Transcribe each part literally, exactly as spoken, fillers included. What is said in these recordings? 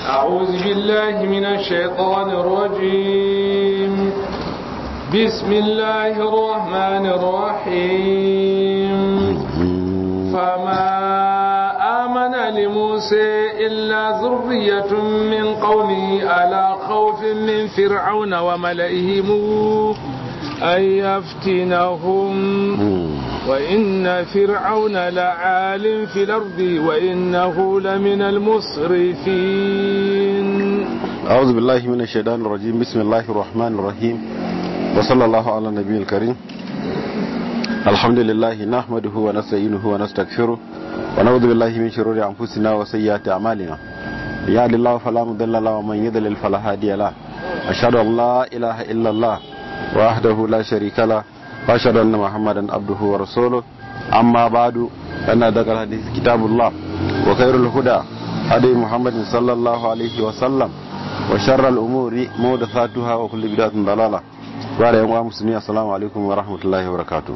أعوذ بالله من الشيطان الرجيم بسم الله الرحمن الرحيم فما آمن لموسى إلا ذرية من قومه على خوف من فرعون وملئهم أن يفتنهم وإن فرعون لعال في الأرض وإنه لمن المسرفين. أعوذ بالله من الشيطان الرجيم بسم الله الرحمن الرحيم وصلى الله على النبي الكريم. الحمد لله نحمده ونستعينه ونستغفره ونعوذ بالله من شرور أنفسنا وسيئات أعمالنا. يهد الله فلا مضل له ومن يضلل فلا هادي له. أشهد أن لا إله إلا الله وحده لا شريك له وأشهد أن محمدا عبده ورسوله. أما بعد فإن ذكر الحديث كتاب الله وخير الهدى هدي محمد صلى الله عليه وسلم وشر الأمور محدثاتها وكل بدعة ضلالة. بعد يوم مسلمين السلام عليكم ورحمة الله وبركاته.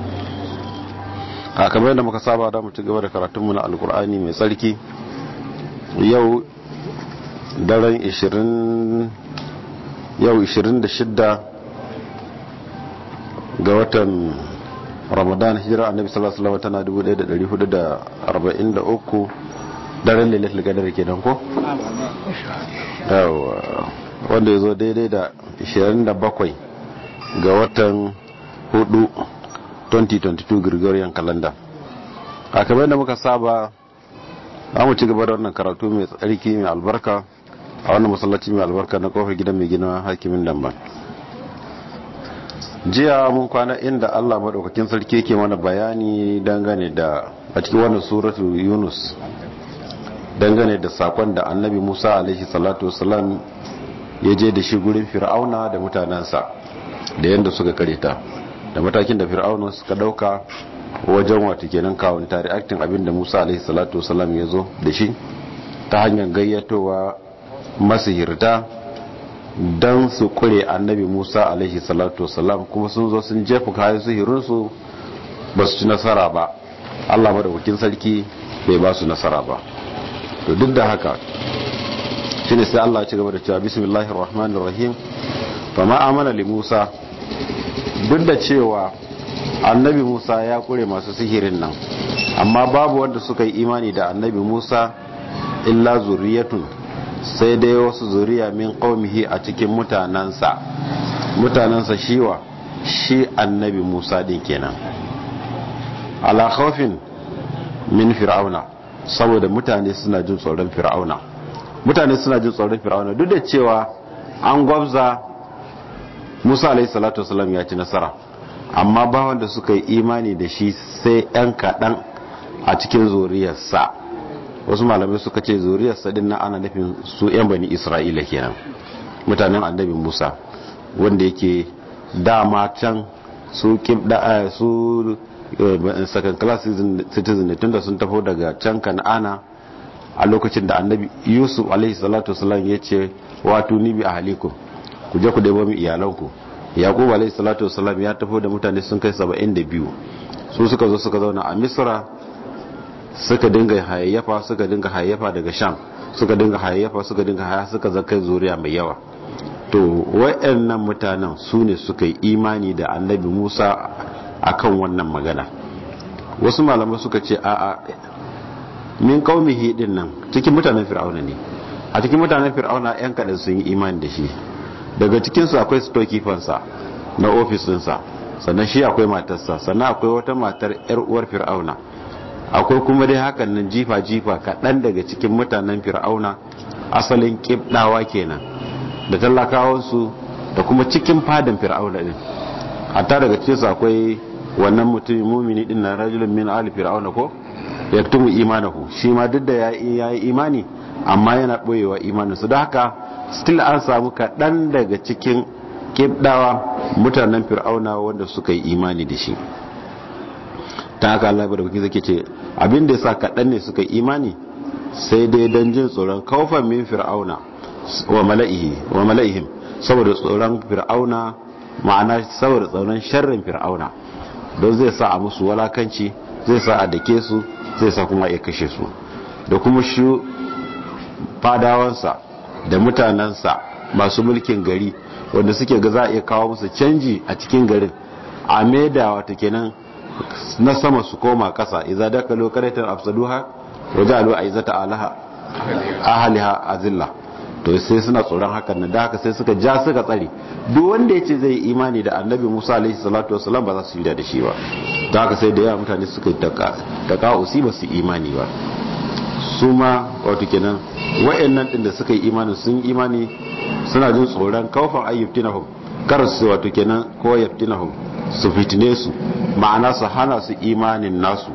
kamar yadda muka saba da mu ci gaba da karatunmu na alkur'ani mai tsarki, yau daren ishirin yau ishirin da shida ga watan Ramadan, hijira annabi sallallahu alaihi wasallam tana dubu ɗaya da ɗari hudu da arba'in da uku, daren lailatul qadr kenan ko yawa, wanda yazo daidai da ishirin da bakwai ga watan hudu twenty twenty-two Gregorian calendar. A kamar da muka saba za mu ci gaba da wannan karatu mai tsarki mai albarka a wannan masallaci mai albarka na kofar gidan mai gina hakimin Damban. Jiya mun kwana inda Allah madaukakin sarki yake mana bayani dangane da a cikin wannan suratu Yunus, dangane da sakon da Annabi Musa alaihi salatu wassalam ya je da shi gurin Fir'auna da mutanansa, da yanda suka kareta, da matakin da Fir'auna suka dauka wajen wato kenan counter reacting abinda Musa alaihi salatu wassalam ya zo da shi ta hanyar gayyatowa masihirta don su kure Annabi Musa alaihi salatu wassalam, kuma sun zo sun jefa kayan sihirinsu ba su ci nasara ba. Allah madaukakin sarki bai ba su nasara ba. To duk da haka shine sai Allah ya ci gaba da cewa bismillahir rahmanir rahim fama amana li Musa. Duk da cewa Annabi Musa ya kure masu sihirin nan, amma babu wanda suka yi imani da Annabi Musa illa zuriyatun, sai dai wasu zuriya min qaumihi a cikin mutanansa. Mutanansa shiwa shi Annabi Musa din kenan, ala khawfin min fir'auna, saboda mutane suna jin tsoron fir'auna. Mutane suna jin tsoron fir'auna duk da cewa an gwabza Musa alaihi salatu wasallam ya ci nasara, amma ba wanda suka yi imani da shi sai yan kaɗan a cikin zuriyarsa. Wasu malamai suka ce zuriyarsa din nan ana nufin su yan bani Isra'ila kenan, mutanen Annabi Musa, wanda yake dama can su kibda su second class citizen tunda sun tafi daga can Kan'ana a lokacin da Annabi Yusuf alaihi salatu wasallam ya ce wato ni bi ahlikum, ku je ku debo mi iyalanku. Yaqub alayhi salatu wassalam ya tafi da mutane sun kai saba'in da biyu, su suka zo suka zauna a Misra, suka dinga hayayyafa suka dinga hayayyafa daga Sham, suka dinga hayayyafa suka dinga haya suka zaka zuriya mai yawa. To wayannan mutanen su ne suka yi imani da Annabi Musa akan wannan magana. Wasu malamai suka ce a'a, min qaumihi din nan cikin mutanen Fir'auna ne. A cikin mutanen Fir'auna yan kadan sun yi imani da shi. Daga cikinsu akwai stokifansa na ofisinsa, sannan shi akwai matarsa, sannan akwai wata matar yar uwar Fir'auna, akwai kuma dai hakan nan jifa-jifa kaɗan daga cikin mutanen Fir'auna asalin kibdawa kenan, da talakawansu da kuma cikin fadan Fir'auna din. Hatta daga cikinsu akwai wannan mutumin mumini din na rajulun min ali Fir'auna ko yaktumu imanahu, shi ma duk da ya yi imani amma yana boyewa imaninsu. Da haka still an samu kaɗan daga cikin kibdawa mutanen Fir'auna wanda suka yi imani da shi. Ta haka Allah da kuke zake ce abin da yasa kaɗan ne suka yi imani sai dai don jin tsoron kaufan min Fir'auna wa mala'ihi wa mala'ihim, saboda tsoron Fir'auna, ma'ana saboda tsoron sharrin Fir'auna, don zai sa a musu walakanci, zai sa a dake su, zai sa kuma ya kashe su. Da kuma shi fadawansa da mutanensa masu mulkin gari wanda suke ga za a iya kawo musu canji a cikin garin a maida wata kenan na sama su koma kasa idza dakalu qaratan afsaduha wajalu aizata alaha ahliha azilla to sai suna tsoron hakan nan da haka sai suka ja suka tsare duk wanda yace zai imani da annabi Musa alaihi salatu wasallam ba za su yi da shi ba da haka sai da yawa mutane suka taka taka usi ba su imani ba su ma wato kenan wayannan din da suka yi imani sun imani suna jin tsoron kaufan ayyutinahum kar su wato kenan ko yaftinahum su fitine su ma'ana su hana su imanin nasu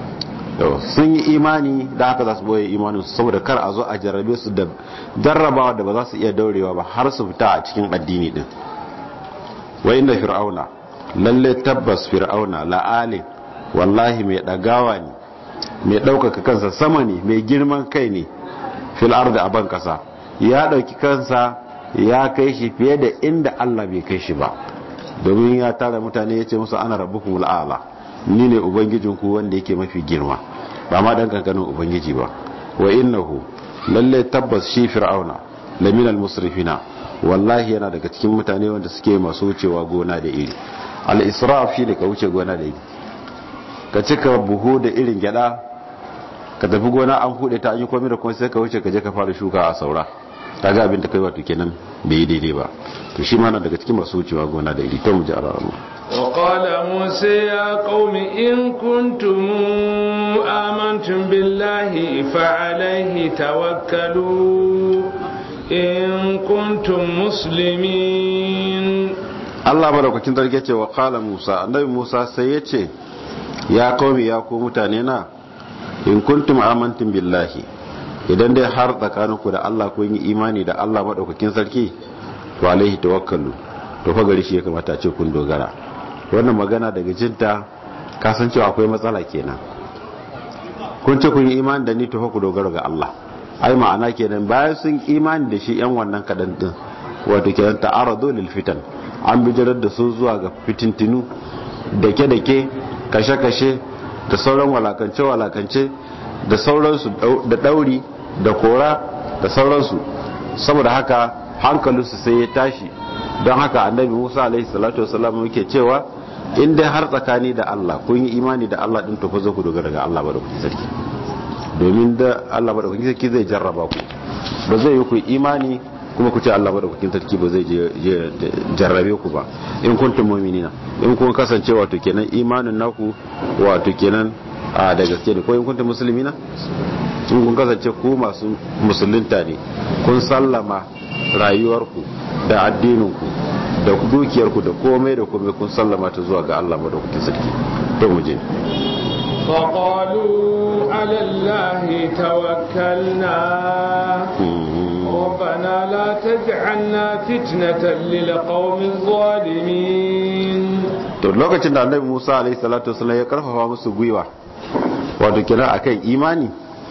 sun yi imani da haka za su boye imanin su saboda kar a zo a jarrabe su da jarrabawa da ba za su iya daurewa ba har su fita a cikin addini din wa inna fir'auna lalle tabbas fir'auna la'ali wallahi mai dagawa ne mai daukaka kansa sama ne mai girman kai ne fil ardi aban kasa ya dauki kansa ya kai shi fiye da inda Allah bai kai shi ba domin ya tara mutane ya ce musu ana rabbukumul a'la ni ne ubangijinku wanda yake mafi girma ba ma dan kankanin ubangiji ba wa innahu lalle tabbas shi fir'auna laminal musrifina wallahi yana daga cikin mutane wanda suke masu wucewa gona da iri al-israf shi ne ka wuce gona da iri ka cika buhu da irin gyada ka tafi gona an hude ta an yi komai da kuma sai ka wuce ka je ka fara shuka a saura kaga abin da kai wato kenan bai yi daidai ba to shi ma na daga cikin masu wucewa gona da iri to mu ji aramu وقال موسى يا قوم إن كنتم آمنتم بالله فعليه توكلوا إن كنتم مسلمين الله باركوكين sarki yace wa qala Musa annabi Musa sai yace ya qaumi ya ku mutane na in kuntum amantum billahi idan dai har tsakaninku da Allah kun yi imani da Allah madaukakin sarki to alaihi tawakkalu to fa gari shi ya kamata ce kun dogara wannan magana daga jinta kasancewa akwai matsala kenan kun ce kun yi imani da ni to fa ku dogara ga Allah ai ma'ana kenan bayan sun imani da shi yan wannan kadan din wato kenan ta'aradu lil fitan an bijirar da su zuwa ga fitintinu dake dake kashe kashe da sauran walakance walakance da sauransu da dauri da kora da sauransu saboda haka hankalinsu sai ya tashi don haka annabi Musa alaihi salatu wasallam yake cewa in dai har tsakani da Allah kun yi imani da Allah din to fa zo ku dogara ga Allah ba da kuke sarki domin da Allah ba da kuke sarki zai jarraba ku ba zai yi ku imani kuma ku ce Allah ba da kuke sarki ba zai jarrabe ku ba in kuntum mu'minina in kun kasance wato kenan imanin naku wato kenan a da gaske ne ko in kuntum muslimina in kun kasance ku masu musulunta ne kun sallama rayuwarku da addininku da dukiyarku da komai da komai kun sallama ta zuwa ga Allah madaukakin sarki to mu je فقالوا على الله توكلنا ربنا لا تجعلنا فتنة للقوم الظالمين to lokacin da Annabi Musa alaihi salatu wasallam ya karfafa musu gwiwa wato kira akan imani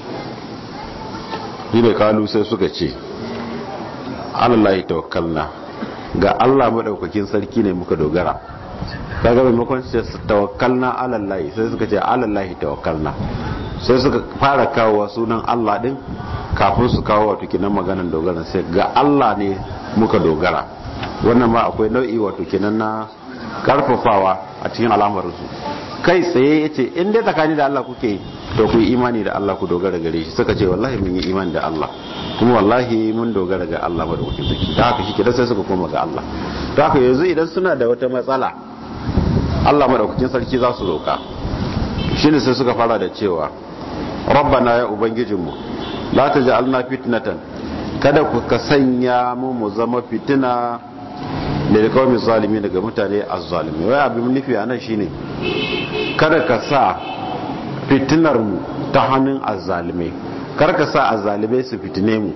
ne kalu sai suka ce alallahi tawakkalna ga Allah madaukakin sarki ne muka dogara kaga maimakon su tawakkalna alallahi sai suka ce alallahi tawakkalna sai suka fara kawo sunan Allah din kafin su kawo wato kinan maganan dogara sai ga Allah ne muka dogara wannan ma akwai nau'i wato kinan na karfafawa a cikin al'amarin su kai tsaye yace in dai tsakani da Allah kuke to ku yi imani da Allah ku dogara gare shi suka ce wallahi mun yi imani da Allah kuma wallahi mun dogara ga Allah madaukakin sarki da haka shike da sai suka koma ga Allah to haka yanzu idan suna da wata matsala Allah madaukakin sarki za su roka shine sai suka fara da cewa rabbana ya ubangijinmu la taj'alna fitnatan kada ku ka sanya mu mu zama fitina da kawai zalimi daga mutane azzalimi wai abin nufi anan shine kada ka sa fitinar mu ta hannun azzalimai kar ka sa azzalimai su fitine mu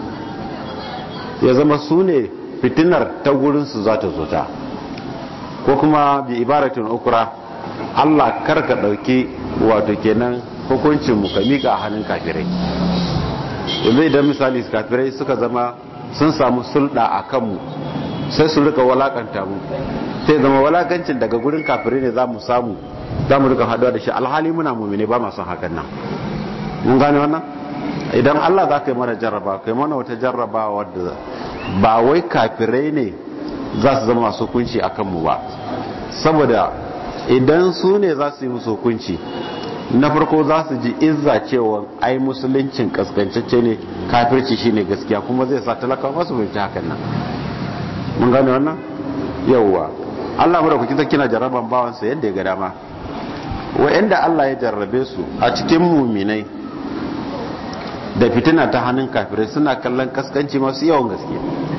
ya zama su ne fitinar ta gurin su za ta zo ta ko kuma bi ibaratin ukra Allah kar ka dauki wato kenan hukuncin mu ka mika a hannun kafirai yanzu idan misali kafirai suka zama sun samu sulɗa a kanmu sai su rika walakanta mu sai zama walakancin daga gurin kafirai ne za mu samu za mu rika haɗuwa da shi alhali muna mummune ba masu hakan nan mun gane wannan idan Allah za ka yi mana jarraba kai mana wata jarraba wadda ba wai kafirai ne za su zama masu hukunci a kanmu ba, saboda idan su ne za su yi musu hukunci na farko za su ji izza cewa ai musuluncin kaskancacce ne, kafirci shine gaskiya, kuma zai sa talakawa masu binci hakan nan. mun gane wannan yawwa Allah mu da kuke kina jarraban bawansa yadda ya ga dama. wa'anda Allah ya jarrabe su a cikin muminai da fitina ta hannun kafirai suna kallon kaskanci masu yawan gaske.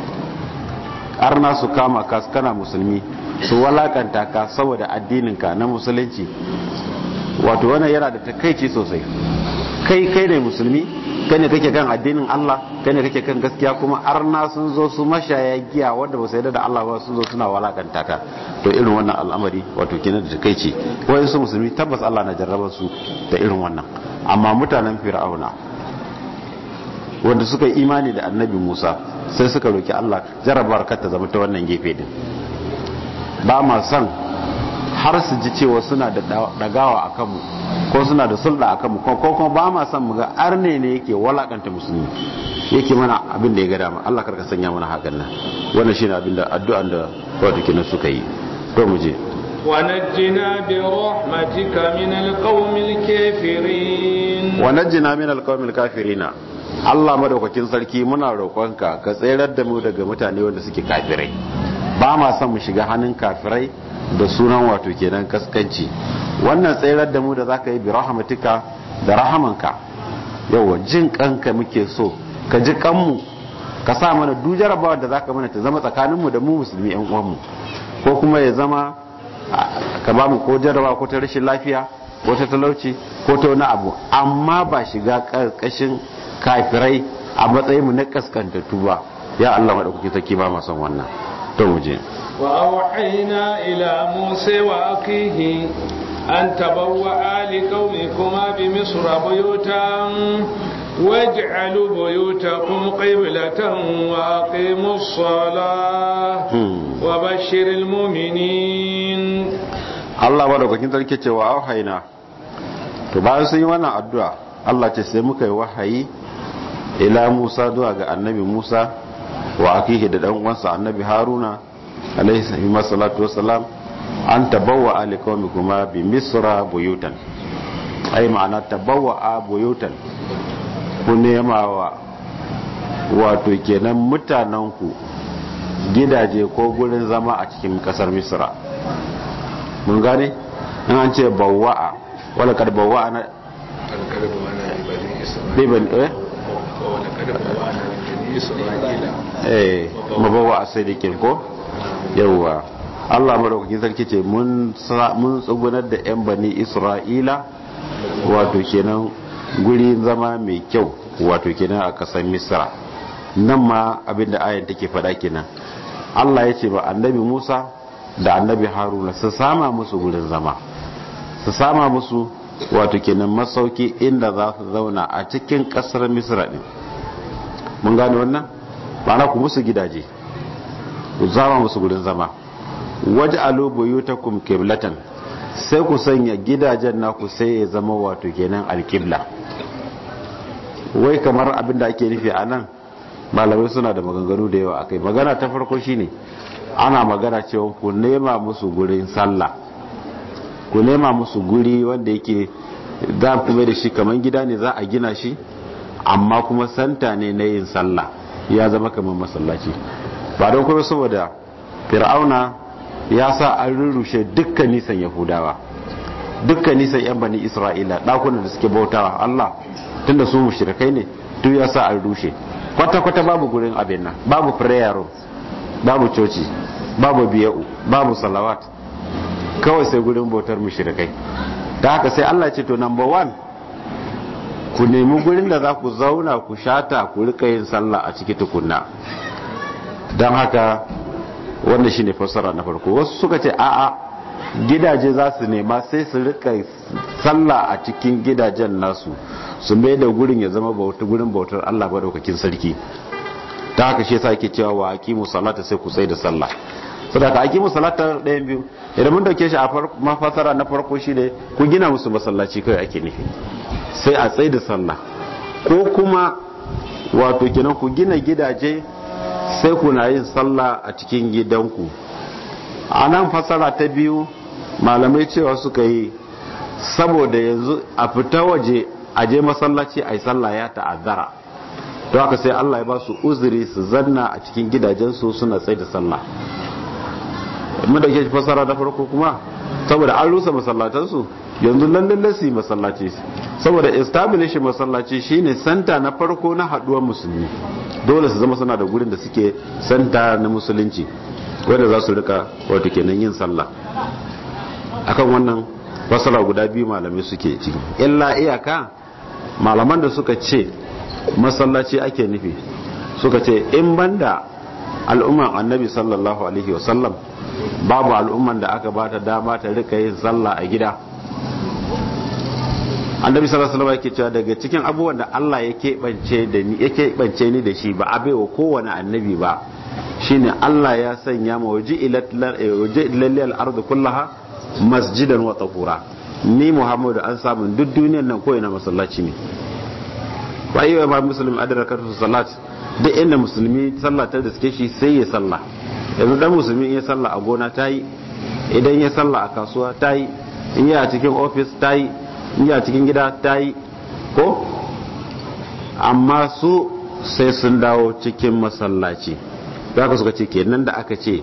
arna su kama ka kana musulmi su walakanta ka saboda addininka na musulunci, wato wannan yana da takaici sosai. kai kai ne musulmi, kai ne kake kan addinin Allah, kai ne kake kan gaskiya, kuma arna sun zo su mashaya giya wanda ba su yarda da Allah ba sun zo suna walakanta ka. to irin wannan al'amari wato kenan da takaici. wai su musulmi tabbas Allah na jarraba su da irin wannan, amma mutanen fir'auna wanda suka yi imani da annabi Musa sai suka roki Allah jarrabar kar ta zama ta wannan gefe din. ba ma san har su ji cewa suna da dagawa a kanmu ko suna da sulɗa a kanmu, ko kuma ba ma san mu ga arne ne yake walakanta musulmi, yake mana abin da ya ga dama. Allah karka sanya mana hakan nan. wannan shine abin da addu'an da wato kenan suka yi. to mu je ونجنا برحمتك من القوم الكافرين ونجنا من القوم الكافرين Allah madaukakin sarki muna roƙonka ka tsayar da mu daga mutane wanda suke kafirai. ba ma son mu shiga hannun kafirai da sunan wato kenan kaskanci. wannan tsayar da mu da zaka yi bi rahmatika da rahamanka, yawa jin kanka muke so ka ji kanmu, ka sa mana duk jarabawa da zaka mana ta zama tsakaninmu da mu musulmi yan uwanmu, ko kuma ya zama ka ba mu ko jarabawa ko ta rashin lafiya ko ta talauci ko ta wani abu, amma ba shiga karkashin kafirai a matsayin mu na kaskantattu ba. ya Allah madaukaki take ba ma son wannan. to mu je wa auhayna ila musa wa akihi an tabawwa li qaumikuma bi misra buyutan waj'alu buyutakum qiblatan wa aqimus salah wa bashiril mu'minin. Allah madaukakin sarki ce wa auhayna. to bayan sun yi wannan addu'a Allah ce sai muka yi wahayi ila Musa zuwa ga annabi Musa wa akihi da dan uwansa annabi Haruna alaihi salatu wassalam an tabawwa aliqawmikuma bi misra buyutan. ai ma'ana tabawwa buyutan, ku nema wa wato kenan mutananku gidaje ko gurin zama a cikin kasar Misra. mun gane in an ce bawwa'a wala kad bawwa'a na ibn eh eh mabawa asadikin ko yawa. Allah madaukakin sarki ce mun mun tsugunar da yan bani Isra'ila wato kenan guri zama mai kyau wato kenan a kasar Misra. nan ma abinda ayan take faɗa kenan. Allah ya ce ba annabi Musa da annabi Haruna su sama musu gurin zama, su sama musu wato kenan masauki inda za su zauna a cikin kasar Misra din. mun gane wannan ba na ku musu gidaje, ku zama musu gurin zama. waj'alu buyutakum qiblatan, sai ku sanya gidajen naku sai ya zama wato kenan alqibla. wai kamar abinda ake nufi a nan malamai suna da maganganu da yawa akai. magana ta farko shine ana magana cewa ku nema musu gurin sallah, ku nema musu guri wanda yake za ku mai da shi kamar gida ne za a gina shi, amma kuma santa ne na yin sallah, ya zama kamar masallaci. ba don kuma saboda fir'auna ya sa an rurrushe dukkan nisan yahudawa, dukkan nisan yan bani isra'ila, dakunan da suke bautawa Allah tunda su mushrikai ne, duk ya sa an rushe kwata-kwata. babu gurin abin nan, babu prayer room, babu coci, babu biya'u, babu salawat, kawai sai gurin bautar mushrikai. da haka sai Allah ce to number one, ku nemi gurin da za ku zauna ku shata ku rika yin sallah a ciki tukunna. don haka wannan shine fassara na farko. wasu suka ce a'a, gidaje za su nema sai su rika sallah a cikin gidajen nasu, su mai da gurin ya zama bauta gurin bautar Allah madaukakin sarki. ta haka shi yasa yake cewa wa aqimu salata, sai ku tsaya da sallah. saboda aqimu salata ɗayan biyu, idan mun dauke shi a mafasara na farko shine ku gina musu masallaci kai ake nufi, sai a tsaya da sallah. ko kuma wato kenan ku gina gidaje sai kuna yin sallah a cikin gidanku. A nan fasara ta biyu malamai cewa suka yi saboda yanzu a fita waje a je masallaci a yi sallah ya ta'azzara, to haka sai Allah ya ba su uzuri su zanna a cikin gidajensu suna tsaye da sallah. Mun da ke fasara da farko kuma saboda an rusa masallatansu yanzu lalle su yi masallaci, saboda establishing masallaci shine santa na farko na haduwar musulmi, dole su zama suna da gurin da suke santa na musulunci wanda za su rika wato kenan yin sallah. Akan wannan fasara guda biyu malamai suke ciki, illa iyaka malaman da suka ce masallaci ake nufi suka ce in banda al'umman annabi sallallahu alaihi wasallam babu al'umman da aka bata dama ta rika yin sallah a gida. Annabi sallallahu alaihi wasallam yake cewa daga cikin abubuwan da Allah ya keɓance da ni yake bance ni da shi ba a baiwa kowane annabi ba shine Allah ya sanya ma waji ilal ardu kullaha masjidan wa tahura. Ni Muhammadu an samu duk duniyar nan ko ina masallaci ne. Wa ayyuha ma muslim adrakatu salat, duk inda musulmi sallah ta da suke shi sai ya sallah. Yanzu dan musulmi ya sallah a gona tayi, idan ya sallah a kasuwa tayi, in ya a cikin office tayi, in ya a cikin gida tayi ko, amma su sai sun dawo cikin masallaci. Zaka suka ce kenan da aka ce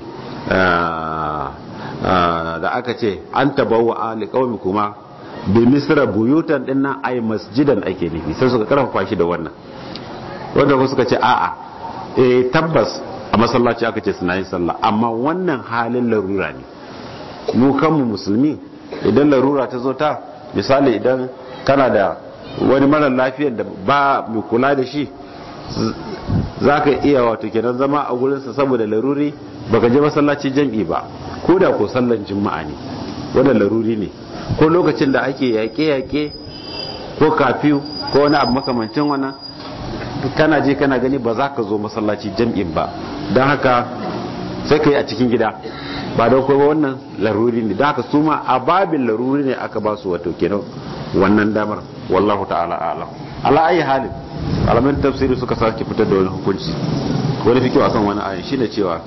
da aka ce an tabawa ali qaumi kuma bi misra buyutan dinnan ay masjidan ake nufi, sai suka karfafa shi da wannan. Wanda kuma suka ce a'a eh tabbas a masallaci aka ce suna yin sallah, amma wannan halin larura ne. Mu kanmu musulmi idan larura ta zo ta, misali idan kana da wani mara lafiyar da ba mai kula da shi, za ka iya wato kenan zama a gurinsa saboda laruri baka je masallaci jam'i ba, ko da ko sallan juma'a ne wannan laruri ne, ko lokacin da ake yaƙe-yaƙe ko kafiyu ko wani abu makamancin wannan, kana je kana gani ba za ka zo masallaci jam'in ba, don haka sai ka yi a cikin gida ba don kuma wannan laruri ne. Don haka su ma a babin laruri ne aka ba su wato kenan wannan damar. Wallahu ta'ala a'lam. Ala ayi halin alamin tafsiri suka sake fitar da wani hukunci, wani fikiyo akan wani ayin shine cewa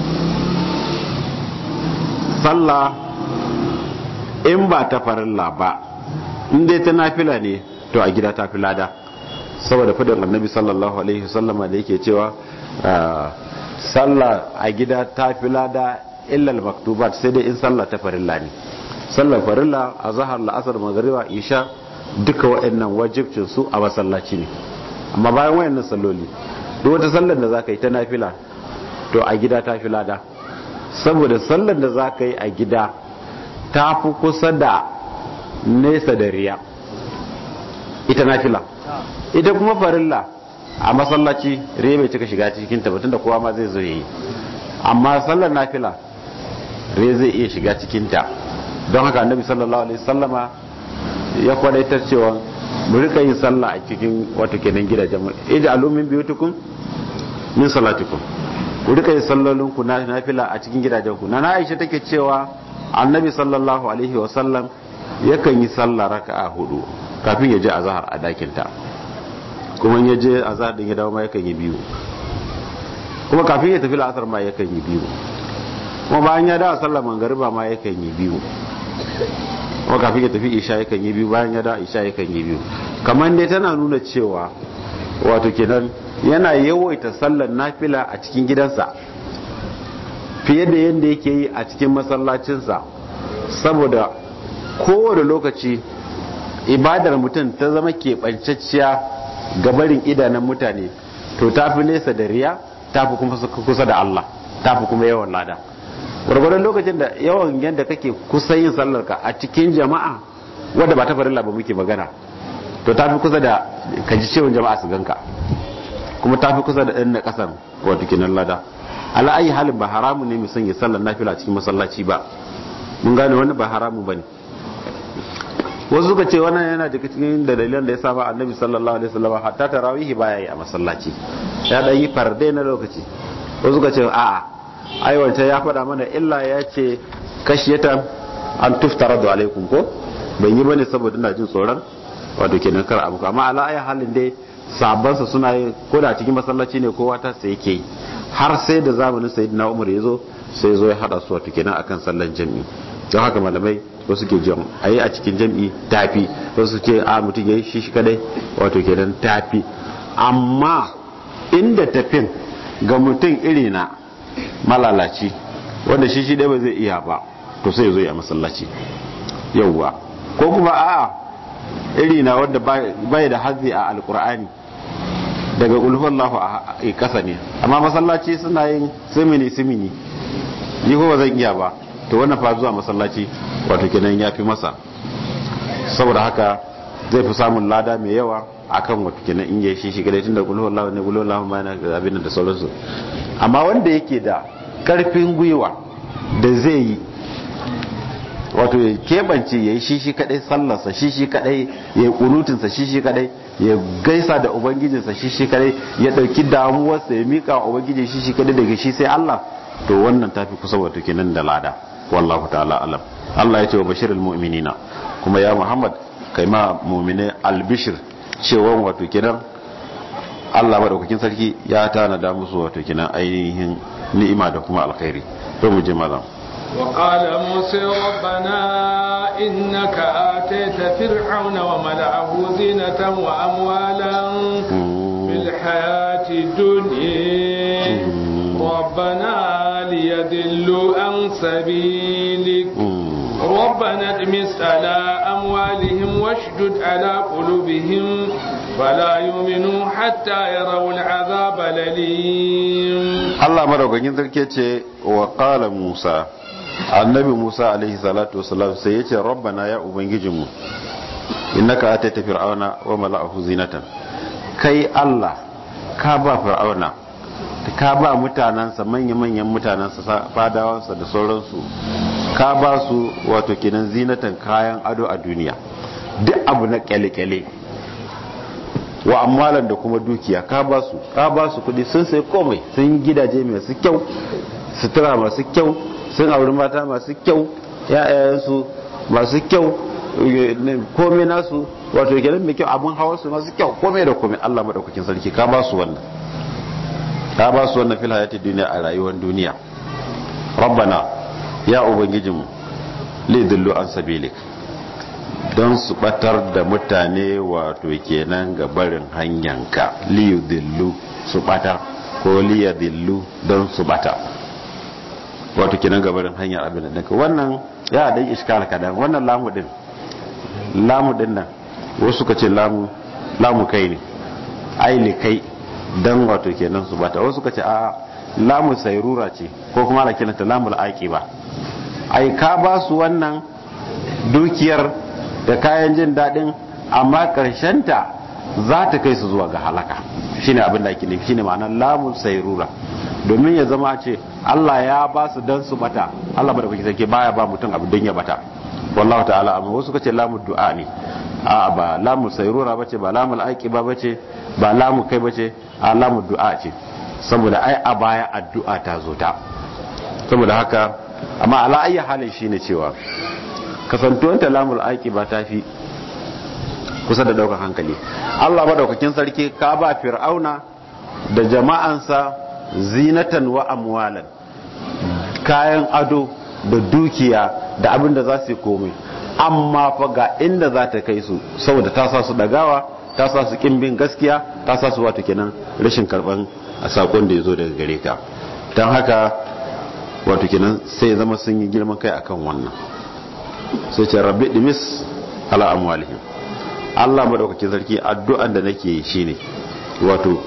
sallah in ba ta farilla ba, in dai ta nafila ne to a gida ta fi lada, saboda fadin annabi sallallahu alaihi wasallama da yake cewa sallah a gida ta fi lada illal maktubat, sai dai in sallah ta farilla ne. Sallar farilla a zahar la'asar magariba isha duka waɗannan wajibcin su a masallaci ne, amma bayan wayannan salloli duk wata sallar da zaka yi ta nafila to a gida ta fi lada, saboda sallar da zaka yi a gida ta fi kusa da nesa da riya ita nafila. Ita kuma farilla a masallaci riya bai cika shiga cikin ta batun da kowa ma zai zo yi, amma sallar nafila riya zai iya shiga cikin ta. Don haka annabi sallallahu alaihi wasallama ya kwadaitar cewa mu rika yin sallah a cikin wato kenan gidajen mu, idan alumin biyutukum min salatikum, ku rika yin sallolin ku na nafila a cikin gidajen ku. Nana Aisha take cewa annabi sallallahu alaihi wasallam yakan yi sallah raka'a hudu kafin ya je azhar a dakin ta, kuma ya je azhar din ya dawo ma yakan yi biyu, kuma kafin ya tafi la'asar ma yakan yi biyu, kuma bayan ya dawo sallar magriba ma yakan yi biyu, kuma kafin ya tafi isha yakan yi biyu, bayan ya dawo isha yakan yi biyu. Kamar dai tana nuna cewa wato kenan yana yawaita sallar nafila a cikin gidansa fiye da yadda yake yi a cikin masallacinsa, saboda kowane lokaci ibadar mutum ta zama keɓancacciya ga barin idanun mutane to ta fi nesa da riya, ta fi kuma kusa da Allah, ta fi kuma yawan lada. Gwargwadon lokacin da yawan yadda kake kusa yin sallarka a cikin jama'a wadda ba ta farilla ba muke magana, to ta fi kusa da ka ji cewa jama'a su ganka, kuma ta fi kusa da ɗan na ƙasar wato kinan lada. Ala ayi halin ba haramun ne mu sanya sallar nafila cikin masallaci ba, mun gane wannan ba haramun bane. Wasu suka ce wannan yana daga cikin dalilan da ya saba annabi sallallahu alaihi wasallam hatta tarawih baya yi a masallaci, ya dan yi farde na lokaci. Wasu suka ce a'a ai wancan ya faɗa mana illa ya ce kashiyatan an tuftaradu alaikum ko ban yi bane saboda ina jin tsoron wato kenan kar abu, amma ala ayi halin dai sabansa suna yi ko da cikin masallaci ne kowa ta sai yake har sai da zamanin sayyidina Umar ya zo sai zo ya hada su wato kenan akan sallan jami'i. don haka malamai wasu ke jam ayi a cikin jami'i tafi wasu ke a mutum yayi shi shi kadai wato kenan tafi. amma inda tafin ga mutum iri na malalaci wanda shi shi dai ba zai iya ba to sai zo ya masallaci yauwa, ko kuma a iri na wanda bai da hazzi a alkur'ani daga ulhuwallahu a kasa ne amma masallaci suna yin simini simini ni ko ba zan iya ba to wannan fa zuwa masallaci wato kenan ya fi masa, saboda haka zai fi samun lada mai yawa akan wato kenan in yayi shi shi kadai tunda ulhuwallahu ne ulhuwallahu ma yana abin da sauransu. amma wanda yake da karfin gwiwa da zai yi wato ya keɓance ya yi shi shi kadai sallarsa shi shi kadai ya yi kunutinsa shi shi kadai ya gaisa da ubangijinsa shi shi kadai ya ɗauki damuwarsa ya mika wa ubangiji shi shi kadai daga shi sai Allah, to wannan tafi kusa wato kenan da lada. wallahu ta'ala alam. Allah ya ce wa bashirul mu'minina, kuma ya Muhammad kai ma mu'mine albishir cewa wato kenan Allah madaukakin sarki ya tanada musu wato kenan ainihin ni'ima da kuma alkhairi. to mu je malam. وقال موسى ربنا إنك آتيت فرعون وملأه زينة وأموالا في الحياة الدنيا ربنا ليضلوا عن سبيلك ربنا اطمس على أموالهم واشدد على قلوبهم فلا يؤمنوا حتى يروا العذاب الأليم. الله مرحبا كنت وقال موسى annabi Musa alaihi salatu wasalam sai yace rabbana ya ubangijinmu innaka ataita fir'auna wa mala'ahu zinatan, kai Allah ka ba fir'auna ka ba mutanansa manyan manyan mutanansa fadawansa da sauransu ka ba su wato kinan zinatan kayan ado a duniya duk abu na kyale-kyale wa amwalan da kuma dukiya ka ba su ka ba su kudi sun sai komai sun gidaje masu kyau sutura masu kyau sun auri mata masu kyau ya'yayensu masu kyau komai nasu wato kenan mai kyau abun hawa su masu kyau komai da komai Allah madaukakin sarki ka ba su wannan ka ba su wannan fil hayati duniya a rayuwar duniya. rabbana ya ubangijinmu li dillu an sabilik don su batar da mutane wato kenan ga barin hanyanka li yudillu su batar ko li yadillu don su bata wato kenan gabarin hanyar abin da wannan ya dai iskal kadan wannan lamu din lamu din nan wasu ka ce lamu lamu kai ne ai li kai dan wato kenan su bata wasu ka ce a lamu sayrura ce ko kuma ala kinanta lamul aqiba ai ka ba su wannan dukiyar da kayan jin dadin amma karshen ta za ta kai su zuwa ga halaka shine abin da ake nufi shine ma'anar lamu sayrura domin ya zama ce Allah ya ba su dan su bata Allah ba da kuke sake baya ba mutum abu don ya bata wallahu ta'ala amma wasu kace lamu du'a ne a ba lamu sayrura bace ba lamul aqiba bace ba lamu kai bace a lamu du'a ce saboda ai a baya addu'a ta zo ta saboda haka amma ala ayyi halin shine cewa kasantuwanta lamul aqiba ta fi kusa da daukar hankali. Allah madaukakin sarki ka ba fir'auna da jama'ansa zinatan wa amwalan kayan ado da dukiya da abin da za su yi komai amma fa ga inda za ta kai su saboda ta sa su dagawa ta sa su kimbin gaskiya ta sa su wato kenan rashin karban a sakon da ya zo daga gare ka don haka wato kenan sai ya zama sun yi girman kai akan wannan sai ce rabbi dimis ala amwalihim Allah madaukakin sarki addu'an da nake yi shine wato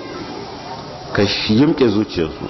ka yimke zuciyarsu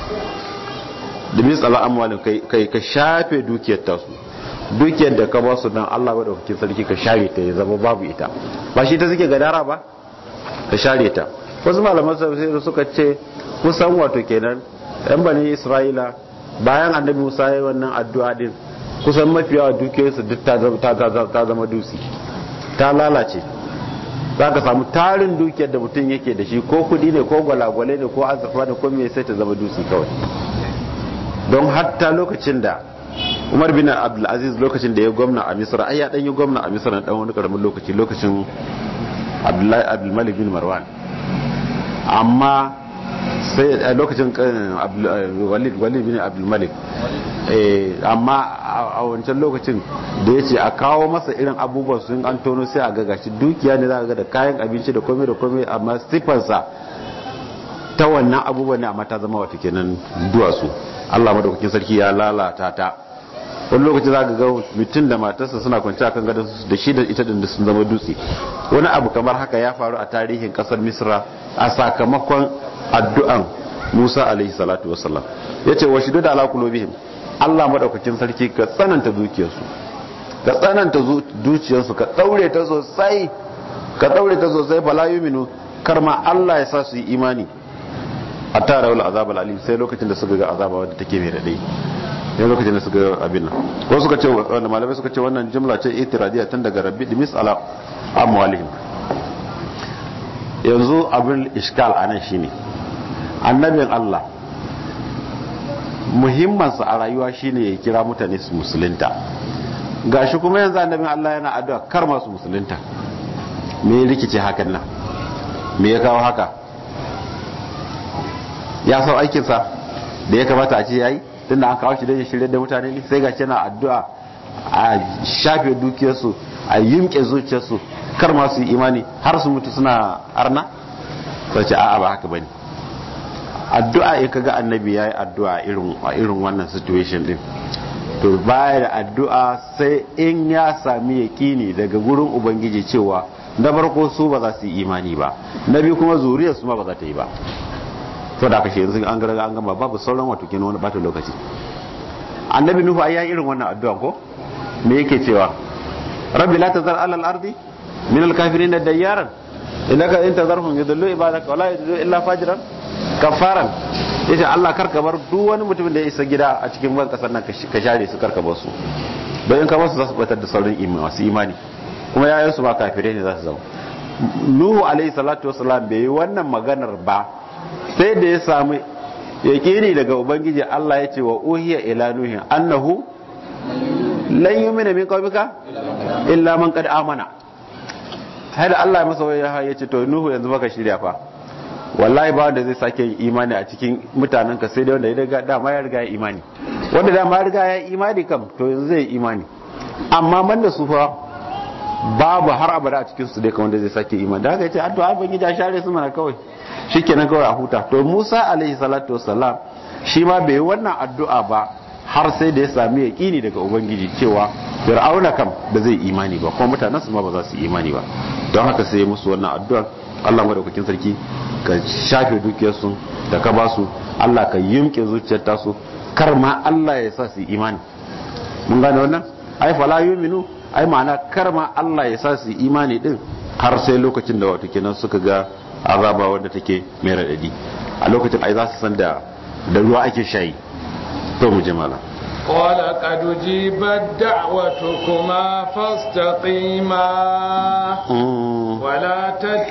dimis ala amwalihim kai ka shafe dukiyar tasu dukiyar da ka ba su dan Allah madaukakin sarki ka share ta ya zama babu ita ba shi ta suke gadara ba ka share ta wasu malaman sai suka ce kusan wato kenan yan bani Isra'ila bayan annabi Musa ya yi wannan addu'a din kusan mafiya dukiyarsu duk ta zama dusi ta lalace za ka samu tarin dukiyar da mutum yake da shi ko kudi ne ko gwalagwale ne ko azurfa ne ko mai sai ta zama dusi kawai don hatta lokacin da Umar bin Abdulaziz lokacin da ya gwamna a Misra ai ya dan yi gwamna a Misra dan wani karamin lokaci lokacin Abdullahi Abdul Malik bin Marwan amma sai a lokacin walid walid bin abdul malik amma a wancan lokacin da ya ce a kawo masa irin abubuwan sun an tono sai a ga gashi dukiya ne za ga da kayan abinci da komai da komai, amma sifarsa ta wannan abubuwan ne amma ta zama wata kenan duwatsu. Allah madaukakin sarki ya lalata ta. Wani lokaci za ga mutum da matarsa suna kwanci akan gadon da shi da ita da sun zama dutse. Wani abu kamar haka ya faru a tarihin kasar Misra a sakamakon addu'an Musa alaihi salatu wassalam. Yace wa shidu da ala qulubihim, Allah madaukakin sarki ka tsananta dukiyarsu, ka tsananta zuciyarsu, ka daure ta sosai, ka daure ta sosai bala yuminu, karma Allah ya sa su yi imani hatta rawul azab alim, sai lokacin da suka ga azaba wadda take mai radai, sai lokacin da suka ga abin nan. Ko suka ce wannan malamai suka ce wannan jumla ce itiradiya tun daga rabbi dimis ala amwalihim. Yanzu abin iskal anan shine annabin Allah muhimmansa a rayuwa shine ya kira mutane su musulunta, gashi kuma yanzu annabin Allah yana addu'a kar masu musulunta. Me ya rikice hakan nan? Me ya kawo haka? Ya sau aikinsa da ya kamata a ce yayi tunda an kawo shi da ya shirye da mutane ne, sai gashi yana addu'a a shafe dukiyarsu, a yimke zuciyarsu, kar masu imani har su mutu suna arna. Sai ce a'a ba haka bane. Addu'a in kaga annabi yayi addu'a irin a irin wannan situation din, to baya da addu'a sai in ya sami yaqini daga gurin ubangiji cewa na farko su ba za su yi imani ba, na biyu kuma zuriyar su ma ba za ta yi ba. To da kashe yanzu an gara an gama babu sauran wato kenan wani bata lokaci. Annabi Nuhu ai yayi irin wannan addu'a ko me yake cewa rabbi la tazar alal ardi min al kafirin dayyaran innaka in tazarhum yudillu ibadaka wala yudillu illa fajiran kafaran. Yace Allah karka bar duk wani mutumin da ya isa gida a cikin ban kasar nan ka share su, karka bar su, don in ka bar su za su batar da sauran masu imani, kuma yayin su ba kafirai ne za su zama. Nuhu alaihi salatu wassalam bai yi wannan maganar ba sai da ya samu yaqini daga ubangiji. Allah ya ce wa uhiya ila nuhin annahu lan yu'mina min qaumika illa man qad amana. Sai da Allah ya masa waya ya ce to Nuhu yanzu baka shirya fa, wallahi ba wanda zai sake yin imani a cikin mutanen ka sai dai wanda ya riga dama ya riga ya imani. Wanda dama ya riga ya imani kam to yanzu zai imani, amma man da su fa babu har abada a cikin su dai kan wanda zai sake imani. Da haka yace addu'a ban gida share su mana kawai, shikenan kawai a huta. To Musa alaihi salatu wassalam shi ma bai wannan addu'a ba har sai da ya sami yaqini daga ubangiji cewa Fir'auna kam ba zai imani ba, kuma mutanen su ma ba za su imani ba. Don haka sai ya musu wannan addu'a, Allah madaukakin sarki ka shafe dukiyarsu da ka ba su, Allah ka yimke zuciyar tasu, kar ma Allah ya sa su imani. Mun gane wannan? Ai fala yu'minu, ai ma'ana kar ma Allah ya sa su imani din har sai lokacin da wato kenan suka ga azaba wanda take mai radadi. A lokacin ai za su san da da ruwa ake shayi. To mu jama'a قال قد جيبت دعوتكما فاستقيما ولا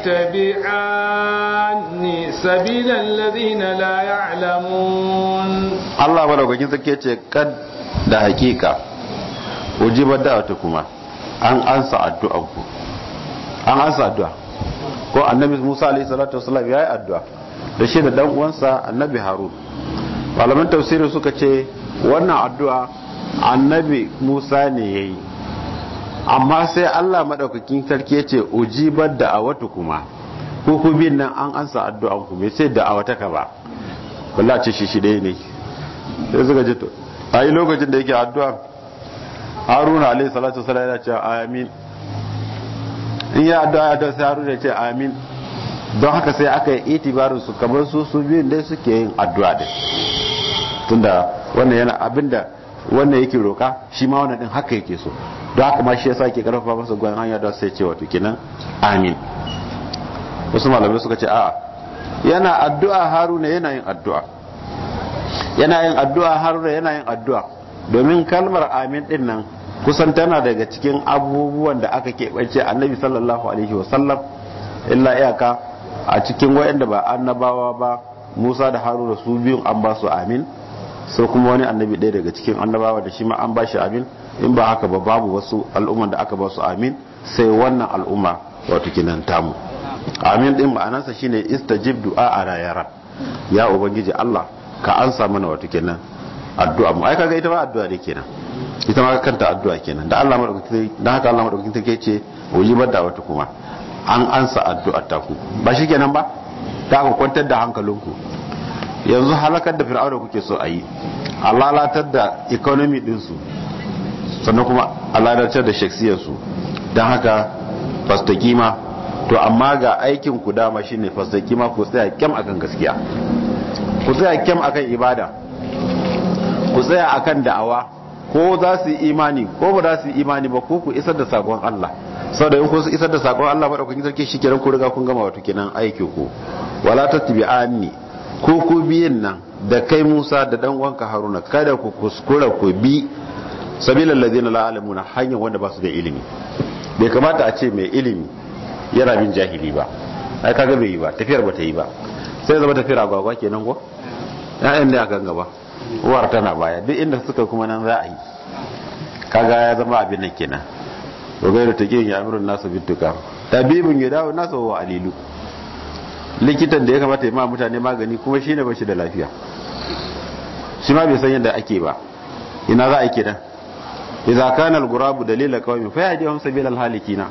تتبعاني سبيل الذين لا يعلمون. الله madaukakin sarki yace kad da hakika ujibat da'watukuma, an ansa addu'anku, an ansa addu'a ko annabi Musa alaihi salatu wasallam yayi addu'a da shi da dan uwansa annabi Harun. Malaman tafsiri suka ce wannan addu'a annabi Musa ne yayi, amma sai Allah madaukakin sarki yace ujibat da'awatukuma, ko ku bin nan an ansa addu'an ku, bai sai da'awataka ba, wallahi ce shi shi dai ne. Sai suka ji to ai lokacin da yake addu'a Haruna alaihi salatu wasallam ya ce amin, in ya addu'a da sai Haruna ya ce amin. Don haka sai aka yi itibarin su kamar su su biyun dai suke yin addu'a din, tunda wannan yana abinda wannan yake roka shi ma wannan din haka yake so. Don haka ma shi yasa yake karfafa masa gwan hanya da sai ce wato kenan amin. Wasu malamai suka ce a'a, yana addu'a Haruna yana yin addu'a, yana yin addu'a Haruna yana yin addu'a, domin kalmar amin din nan kusan tana daga cikin abubuwan da aka keɓance annabi sallallahu alaihi wasallam, illa iyaka a cikin waɗanda ba annabawa ba Musa da Haruna su biyun an ba su amin, sai kuma wani annabi ɗaya daga cikin annabawa da shi ma an ba shi amin. In ba haka ba babu wasu al'umman da aka ba su amin sai wannan al'umma wato kinan tamu. amin din ma'anarsa shine istajib du'a ana ya rab, ya ubangiji Allah ka ansa mana wato kenan addu'a mu. Ai kaga ita ma addu'a ne kenan, ita ma kanta addu'a kenan da Allah madaukakin dan haka Allah madaukakin take ce ujibar da wata kuma an ansa addu'ar ta ku, ba shi kenan ba, ta ku kwantar da hankalinku. Yanzu halakar da fir'auna kuke so a yi, a lalatar da economy dinsu, sannan kuma a lalatar da shaksiyarsu, don haka fastakima. To amma ga aikin ku dama shine fastakima, ku tsaya kyam akan gaskiya, ku tsaya kyam akan ibada, ku tsaya akan da'awa, ko za su yi imani ko ba za su yi imani ba, ko ku isar da sakon Allah. Saboda in ku isar da sakon Allah ba da kun sarki shikenan ku riga kun gama wato kenan aikin ku. Wala tattabi'anni, ko ku biyin nan da kai Musa da dan uwanka Haruna, kada ku kuskura ku bi sabilal ladina la alamuna, hanyar wanda ba su da ilimi. Bai kamata a ce mai ilimi yana bin jahili ba, ai kaga bai yi ba, tafiyar ba ta yi ba, sai zama tafiyar agwagwa kenan ko ya'yan ne a kan gaba, uwar tana baya, duk inda suka kuma nan za a yi, kaga ya zama abin nan kenan. Rogairu ta gina yamirin nasu bintuka, tabibin ya dawo nasa wa alilu, likitan da ya kamata ya ma mutane magani kuma shi ne bashi da lafiya, shi ma bai san yadda ake ba, ina za a yi kenan. idza kana al-ghurabu dalila qawmin fa yahdihum sabila al-halikina,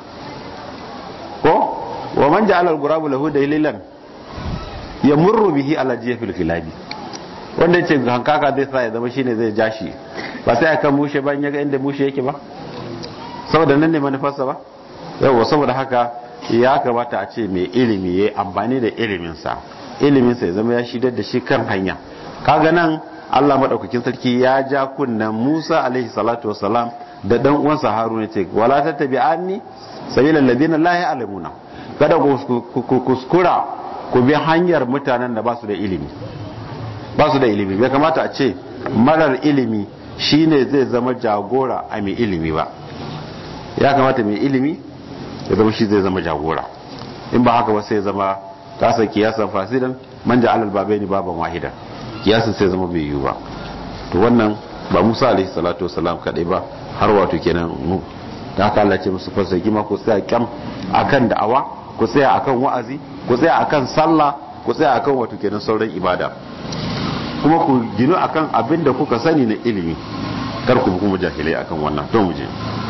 ko wa man ja'ala al-ghurabu lahu dalilan yamurru bihi ala jifil khilabi, wanda yace hankaka zai sa ya zama shine zai jashi, ba sai aka mushe ban yaga inda mushe yake ba, saboda nan ne manufarsa ba. Yawa saboda haka ya kamata a ce mai ilimi yayi amfani da ilimin sa, ilimin sa ya zama ya shidar da shi kan hanya. Kaga nan Allah madaukakin sarki ya ja kunnan Musa alaihi salatu wassalam da dan uwansa Haruna, ce wala tattabi'anni sabilal ladina la ya'lamuna, kada ku kuskura ku bi hanyar mutanen da ba su da ilimi, ba su da ilimi. Bai kamata a ce marar ilimi shine zai zama jagora a mai ilimi ba, ya kamata mai ilimi ya zama shi zai zama jagora. In ba haka ba sai zama kasa kiyasan fasidan man ja'ala al-babaini baban wahida, kiyasan sai zama bai yiwu ba. To wannan ba Musa alaihi salatu wasalam kadai ba, har wato kenan mu da haka Allah ce musu fasaki ma ku tsaya kyam akan da'awa, ku tsaya akan wa'azi, ku tsaya akan sallah, ku tsaya akan wato kenan sauran ibada, kuma ku ginu akan abin da kuka sani na ilimi, kar ku kuma jahilai akan wannan. To mu je.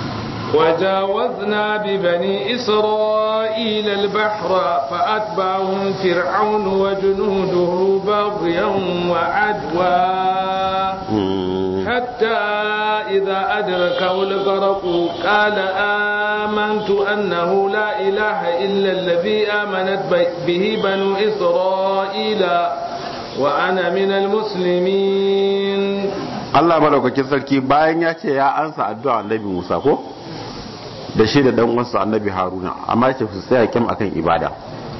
وجاوزنا ببني إسرائيل البحر فأتبعهم فرعون وجنوده بغيا وعدوا حتى إذا أدركه الغرق قال آمنت أنه لا إله إلا الذي آمنت به بنو إسرائيل وأنا من المسلمين. Allah madaukakin sarki bayan ya ce ya ansa addu'a Annabi Musa ko da shi da dan uwansa Annabi Haruna, amma ya ce su tsaya kyam akan ibada,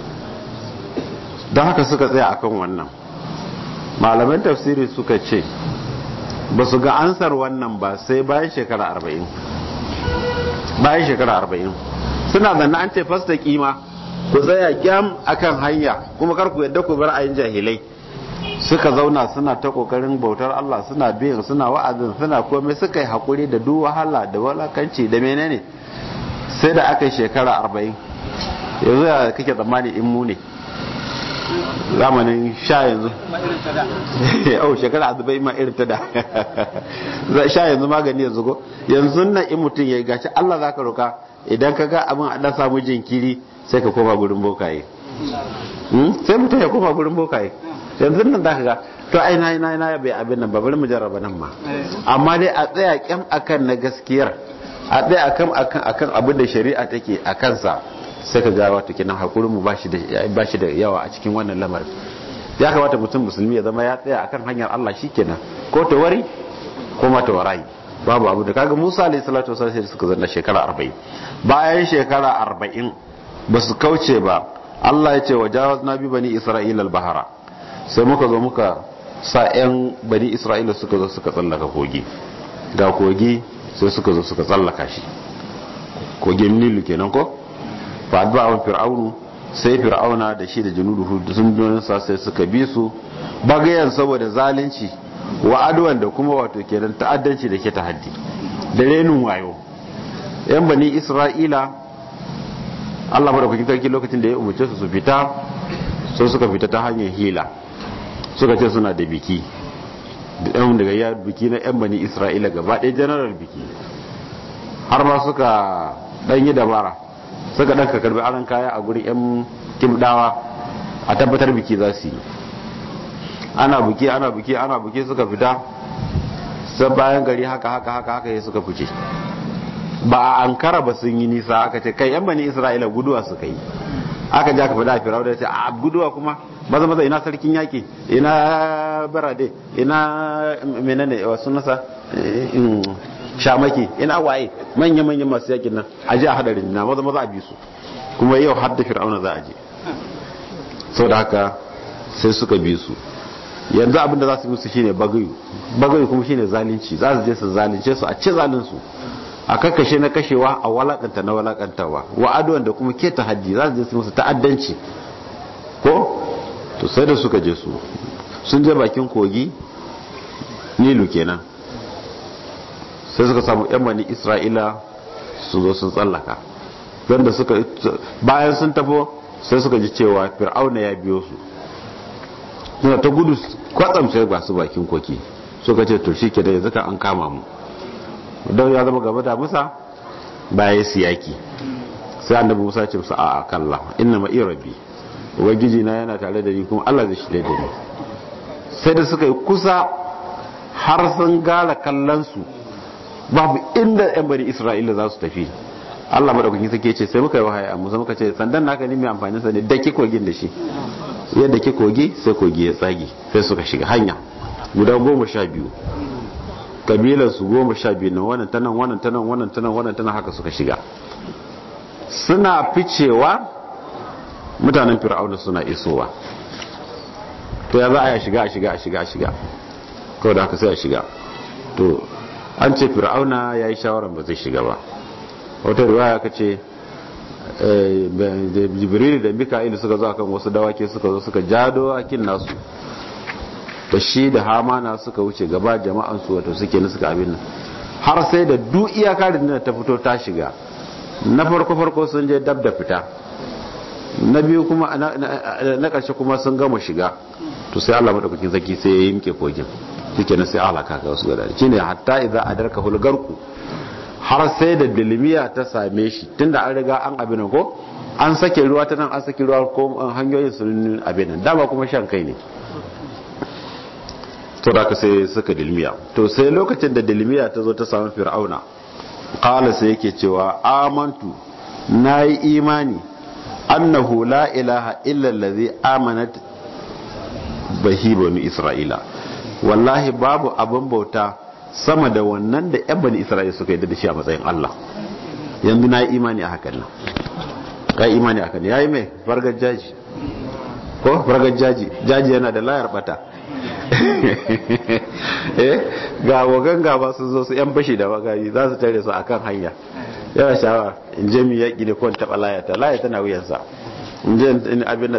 don haka suka tsaya akan wannan. Malaman tafsiri suka ce ba su ga ansar wannan ba sai bayan shekara arba'in, bayan shekara arba'in suna zanna an ce fasta kima ku tsaya kyam akan hanya, kuma kar ku yadda ku bar ayin jahilai. Suka zauna suna ta kokarin bautar Allah, suna biyan, suna wa'azin, suna komai, suka yi hakuri da duk wahala da walakanci da menene, sai da aka yi shekara arba'in. Yanzu ya kake tsammani in mu ne zamanin sha yanzu oh shekara arba'in ma irin ta da sha yanzu magani yanzu ko yanzu nan in mutum ya gashi Allah zaka roka, idan ka ga abin a dan samu jinkiri sai ka koma gurin bokaye, sai mutum ya koma gurin bokaye. Yanzu nan zaka ga to ai na na na bai abin nan ba, bari mu jarraba nan ma, amma dai a tsaya kyam akan na gaskiyar, a tsaya akan akan akan abin da shari'a take a kansa, sai ka ga wato kenan hakurin mu bashi da bashi da yawa a cikin wannan lamarin. Ya kamata mutum musulmi ya zama ya tsaya akan hanyar Allah shikenan, ko ta wari ko ma ta warai, babu abu da kaga Musa alayhi salatu wasallam sai suka zanna shekara arba'in. Bayan shekara arba'in ba su kauce ba, Allah ya ce wajawazna bi bani isra'ila al-bahara, sai muka zo muka sa 'yan bani isra'ila suka zo suka tsallaka kogi, ga kogi sai suka zo suka tsallaka shi, kogin nilu kenan ko. fa adba'u fir'aunu, sai fir'auna da shi da junuduhu sun sa sai suka bi su bagayen saboda zalunci wa adwan da kuma wato kenan ta'addanci da ke ta haddi da renin wayo. 'Yan bani isra'ila Allah madaukakin sarki lokacin da ya umarce su su fita sai suka fita ta hanyar hila suka ce suna da biki ɗan daga ya biki na yan bani Isra'ila gaba ɗaya general biki har ma suka ɗan yi dabara suka ɗan karbi aron kaya a gurin yan kimdawa a tabbatar biki za su yi ana biki ana biki ana biki suka fita sai bayan gari haka haka haka haka ya suka fice ba a ankara ba sun yi nisa aka ce kai yan bani Isra'ila guduwa suka yi aka ja ka fada Fir'auna ya ce a guduwa kuma maza maza ina sarkin yaki ina barade ina menene wasu nasa shamaki ina waye manya manyan masu yakin nan a ji a hadarin na maza maza a bi su kuma yau har da Fir'auna za a je sau da haka sai suka bi su yanzu abinda za su musu shine bagayu bagayu kuma shine zalunci za su je su zalunce su a ci zalunsu a kakkashe na kashewa a walakanta na walakantawa wa adwan da kuma keta haddi za su je su musu ta'addanci ko to sai da suka je su sun je bakin kogi Nilu kenan sai suka samu yan bani Isra'ila su zo sun tsallaka don da suka bayan sun tafo sai suka ji cewa Fir'auna ya biyo su suna ta gudu kwatsam sai ba su bakin koki suka ce to shike da yanzu kan an kama mu don ya zama gaba da Musa baya siyaki sai annabi Musa ce musu a'a kalla inna ma rabbi ubangiji na yana tare da ni kuma Allah zai shirye da ni sai da suka yi kusa har sun gara kallon su babu inda yan bari Isra'ila za su tafi Allah madaukakin sake ce sai muka yi wahayi amma muka ce sandan naka ne mai amfani sa ne dake kogin da shi yadda ke kogi sai kogi ya tsage sai suka shiga hanya guda goma sha biyu kabilar su goma sha biyu nan wannan tanan wannan tanan wannan tanan wannan tanan haka suka shiga suna ficewa mutanen Fir'auna suna isowa to ya za a shiga a shiga a shiga a shiga kawai da haka sai a shiga to an ce Fir'auna ya yi shawarar ba zai shiga ba wata riwaya ka ce Jibril da Mika'il suka zo akan wasu dawake suka zo suka jado akin nasu da shi da Hamana suka wuce gaba jama'an su wato suke ne suka abin nan har sai da duk iyaka da ta fito ta shiga na farko farko sun je dab da fita na biyu kuma na karshe kuma sun gama shiga to sai Allah madaukakin zaki sai ya yimke kogin shike ne sai Allah ka ga wasu gadari shine hatta idza adarka hulgarku har sai da dilmiya ta same shi tunda an riga an abin ko an sake ruwa ta nan an sake ruwa ko hanyoyin sun abin nan dama kuma shan kai ne to da ka sai suka dilmiya to sai lokacin da dilmiya ta zo ta samu Fir'auna qala sai yake cewa amantu nayi imani annahu la ilaha illa allazi amanat bihi banu isra'ila wallahi babu abin bauta sama da wannan da yan bani Isra'ila suka yi da shi a matsayin Allah yanzu na yi imani a hakan nan ka yi imani a hakan ya yi mai fargar jaji ko fargar jaji jaji yana da layar bata eh ga wagan gaba su zo su yan bashi da wagari za su tare su akan hanya yana shawa in je mi yaƙi da kowane taɓa layata layata na wuyansa in je in abin da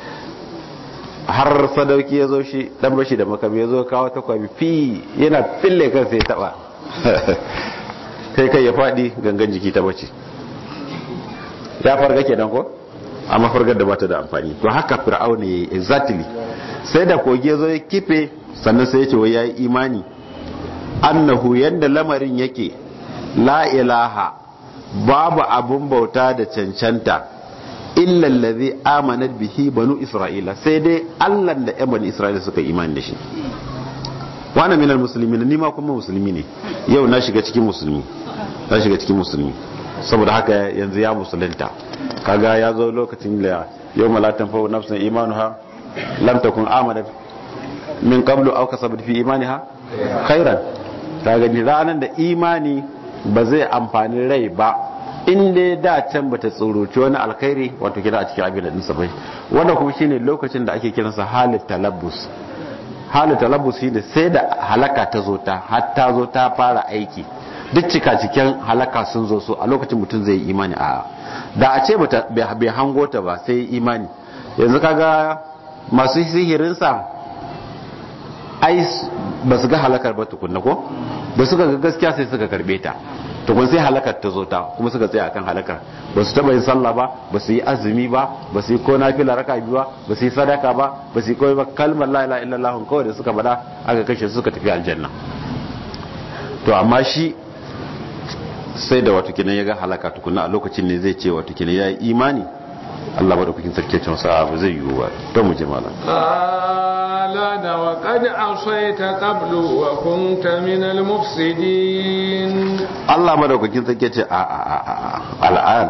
har sadauki ya zo shi dan bashi da makami ya zo kawo takwabi fi yana fille kan sai taba kai kai ya fadi gangan jiki ta bace ya farga kenan ko amma fargar da bata da amfani to haka Fir'auna yayi exactly sai da kogi ya zo ya kife sannan sai ya ce wai yayi imani annahu yanda lamarin yake la ilaha babu abun bauta da cancanta illa allazi amanat bihi banu isra'ila sai dai Allah da ƴan bani isra'ila suka imani da shi wa ana minal muslimin ni ma kuma musulmi ne yau na shiga cikin musulmi na shiga cikin musulmi saboda haka yanzu ya musulunta kaga ya zo lokacin da yau malatan fa nafsun imanuha lam takun amanat min qablu aw kasabat fi imaniha khairan kaga ni ranan da imani ba zai amfani rai ba in dai da can bata tsoroci wani alkhairi wato kira a cikin abin da dinsa bai wanda kuma shine lokacin da ake kiransa halit talabbus halit talabbus shine sai da halaka ta zo ta har ta zo ta fara aiki duk cika cikin halaka sun zo so a lokacin mutum zai yi imani a da a ce bata bai hango ta ba sai imani yanzu kaga masu sihirin sa ai ba su ga halakar ba tukunna ko ba su ga gaskiya sai suka karbe ta to kun sai halakar ta zo ta kuma suka tsaya akan halakar ba su taba yin sallah ba ba su yi azumi ba ba su yi ko nafila raka biyu ba ba su yi sadaka ba ba su yi koyi ba kalmar la ilaha illallah kawai da suka bada aka kashe su suka tafi aljanna. to amma shi sai da wato kinan ya ga halaka tukuna a lokacin ne zai ce wato kinan ya yi imani Allah madaukakin sarki ce masa ba zai yiwu ba to mu je malam qala da wa qad asayta qablu wa kunta min al mufsidin. Allah madaukakin sarki ce a a a al'an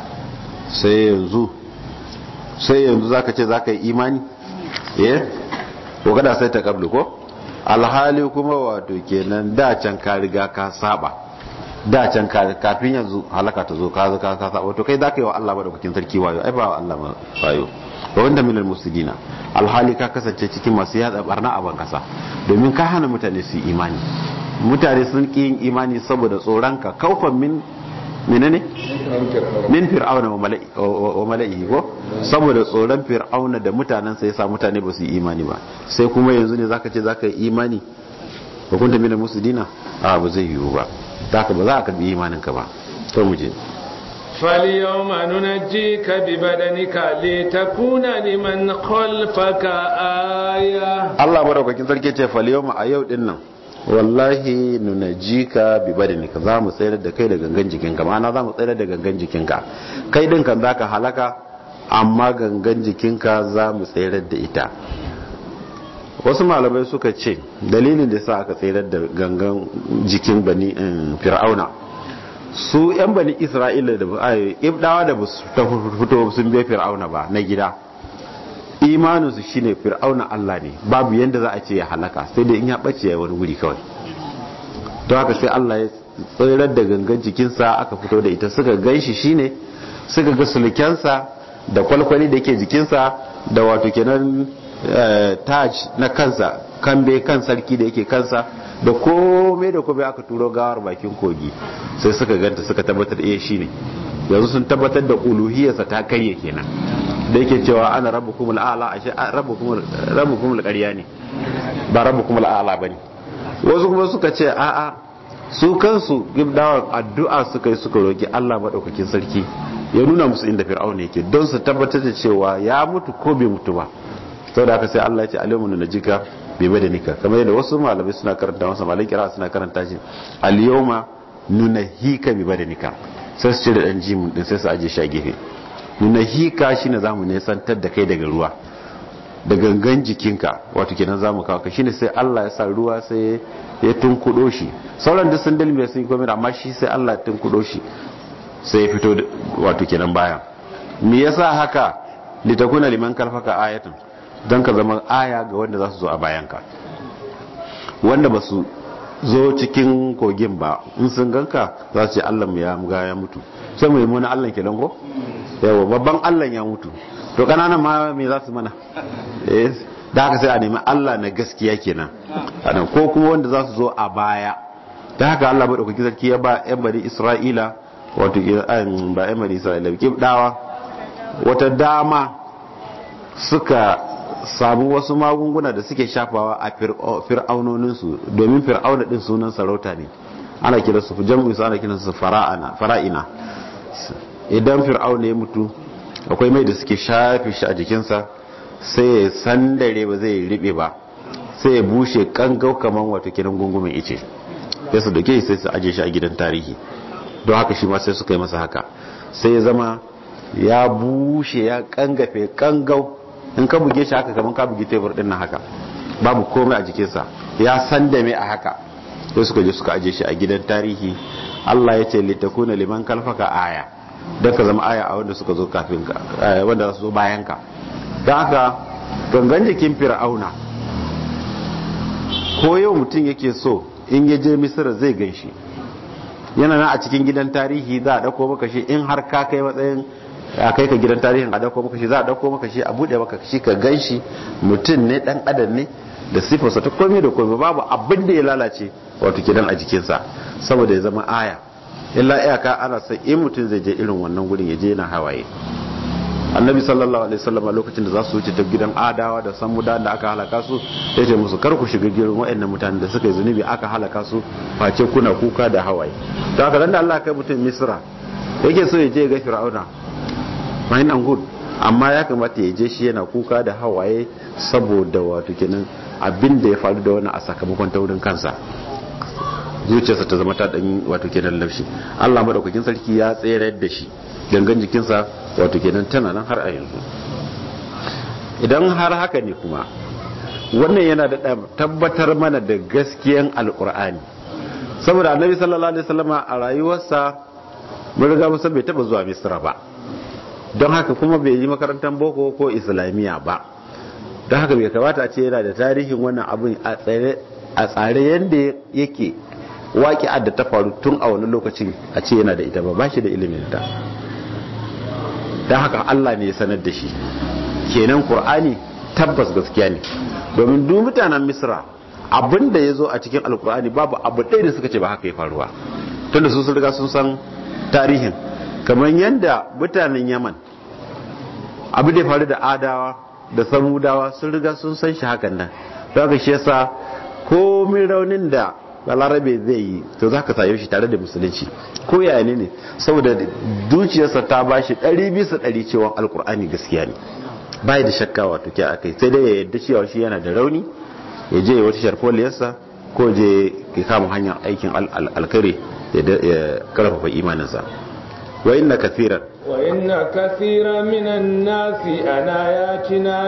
sai yanzu sai yanzu zaka ce zaka yi imani eh ko kada sai ta qablu ko alhali kuma wato kenan da can ka riga ka saba da can kafin yanzu halaka ta zo ka zo ka saba to kai zaka yi wa Allah madaukakin sarki wayo ai ba wa Allah wayo wa wanda minal muslimina alhali ka kasance cikin masu yada barna a ban kasa domin ka hana mutane su imani mutane sun ki yin imani saboda tsoranka kaufan min menene min fir'auna wa mala'ihi ko saboda tsoron fir'auna da mutanen sa yasa mutane ba su yi imani ba sai kuma yanzu ne zaka ce zaka yi imani ba kunta minal muslimina a ba zai yiwu ba zaka ba za ka karbi imaninka ba to mu je فاليوم ننجيك ببدنك لتكون لمن خلفك آية. الله madaukakin sarki ce falyawma a yau din nan wallahi nunajika bi badanika za mu tsayar da kai da gangan jikinka ma'ana za mu tsayar da gangan jikinka kai din kan zaka halaka amma gangan jikinka za mu tsayar da ita. wasu malamai suka ce dalilin da yasa aka tsayar da gangan jikin bani fir'auna su yan bani isra'ila da ibdawa da ta fito sun bai fir'auna ba na gida imaninsu shine fir'auna Allah ne babu yanda za a ce ya halaka sai dai in ya bace ya wani wuri kawai to haka sai Allah ya tsirar da gangan jikinsa aka fito da ita suka ganshi shine suka ga sulkensa da kwalkwali da yake jikinsa da wato kenan taj na kansa kambe kan sarki da yake kansa da komai da komai aka turo gawar bakin kogi sai suka ganta suka tabbatar da eh shine yanzu sun tabbatar da uluhiyarsa ta karye kenan da yake cewa ana rabbukumul a'la ashe rabbukumul rabbukumul qarya ne ba rabbukumul a'la bane wasu kuma suka ce a a su kansu gibdawa addu'a suka yi suka roki Allah madaukakin sarki ya nuna musu inda fir'auna yake don su tabbatar da cewa ya mutu ko bai mutu ba saboda haka sai Allah ya ce alimunu najika bai badanika kamar yadda wasu malamai suna karanta wasu malamai kira suna karanta shi al-yawma nunahika bi badanika sai su ce da dan jimin din sai su aje shi a gefe nunahika shine zamu ne santar da kai daga ruwa da gangan jikinka wato kenan zamu kawo ka shine sai Allah ya sa ruwa sai ya tunkudo shi sauran duk sun dalme sun komai amma shi sai Allah ya tunkudo shi sai ya fito wato kenan baya me yasa haka litakuna liman kalfaka ayatan don ka zama aya ga wanda za su zo a bayanka wanda ba su zo cikin kogin ba in sun ganka za su ce Allah mu ya muga ya mutu sai mu yi muna Allah ke ko yawa babban Allah ya mutu to kananan ma me za su mana da haka sai a nemi Allah na gaskiya kenan ko kuma wanda za su zo a baya da haka Allah madaukakin sarki ya ba yan bani Isra'ila wato ba yan bani Isra'ila kibdawa wata dama suka samu wasu magunguna da suke shafawa a fir'aunoninsu domin fir'auna din sunan sarauta ne ana kira su jam'u su ana kira su fara'ana fara'ina idan fir'auna ya mutu akwai mai da suke shafe shi a jikinsa sai ya sandare ba zai ribe ba sai ya bushe kangau kaman wato kiran gungumin ice sai su dake sai su aje shi a gidan tarihi don haka shi ma sai suka yi masa haka sai ya zama ya bushe ya kangafe kangau in ka buge shi haka kaman ka buge tebur din nan haka babu komai a jikinsa ya sandame a haka sai suka je suka aje shi a gidan tarihi Allah ya ce litakuna liman kalfaka aya don ka zama aya a wanda suka zo kafin ka wanda su zo bayan ka don haka gangan jikin fir'auna ko yau mutum yake so in ya je misira zai gan shi yana nan a cikin gidan tarihi za a dauko maka shi in har ka kai matsayin a kai ka gidan tarihin a dauko maka shi za a dauko maka shi a bude maka shi ka gan shi mutum ne dan adam ne da sifarsa ta komai da komai babu abin da ya lalace wato kidan a jikinsa saboda ya zama aya illa iyaka ana sai in mutum zai je irin wannan gurin ya je yana hawaye annabi sallallahu alaihi wasallam lokacin da za su wuce ta gidan adawa da samuda da aka halaka su ya ce musu kar ku shiga gidan waɗannan mutanen da suka yi zunubi aka halaka su face kuna kuka da hawaye to haka dan da Allah kai mutum Misra yake so ya je ga Fir'auna fine and good amma ya kamata ya je shi yana kuka da hawaye saboda wato kenan abin da ya faru da wannan a sakamakon taurin kansa zuciyarsa ta zama ta dan wato kenan laushi Allah madaukakin sarki ya tsere da shi gangan jikinsa wato kenan tana nan har a yanzu. Idan har haka ne kuma wannan yana da tabbatar mana da gaskiyan alkur'ani saboda annabi sallallahu alaihi wasallama a rayuwarsa mun riga musa bai taba zuwa Misra ba, don haka kuma bai yi makarantar boko ko islamiyya ba, don haka bai kamata a ce yana da tarihin wannan abin a tsare yadda yake waƙi'ar da ta faru tun a wani lokacin a ce yana da ita ba ba shi da ilimin ta, don haka Allah ne ya sanar da shi. Kenan Qur'ani tabbas gaskiya ne, domin duk mutanen Misra abin da ya zo a cikin alkur'ani babu abu ɗaya da suka ce ba haka ya faruwa, tunda su sun riga sun san tarihin. Kamar yadda mutanen Yaman abu da ya faru da Adawa da Samudawa sun riga sun san shi hakan nan, don haka shi yasa komai raunin da balarabe zai yi to za ka sayo shi tare da musulunci ko yaya ne ne, saboda zuciyarsa ta ba shi ɗari bisa ɗari cewa alkur'ani gaskiya ne, bai da shakka wato ke akai, sai dai ya yadda cewa shi yana da rauni ya je wata sharfoliyarsa ko je ya kama hanyar aikin alkare ya karfafa imaninsa. wa inna kathiran wa inna kathiran minan nasi an ayatina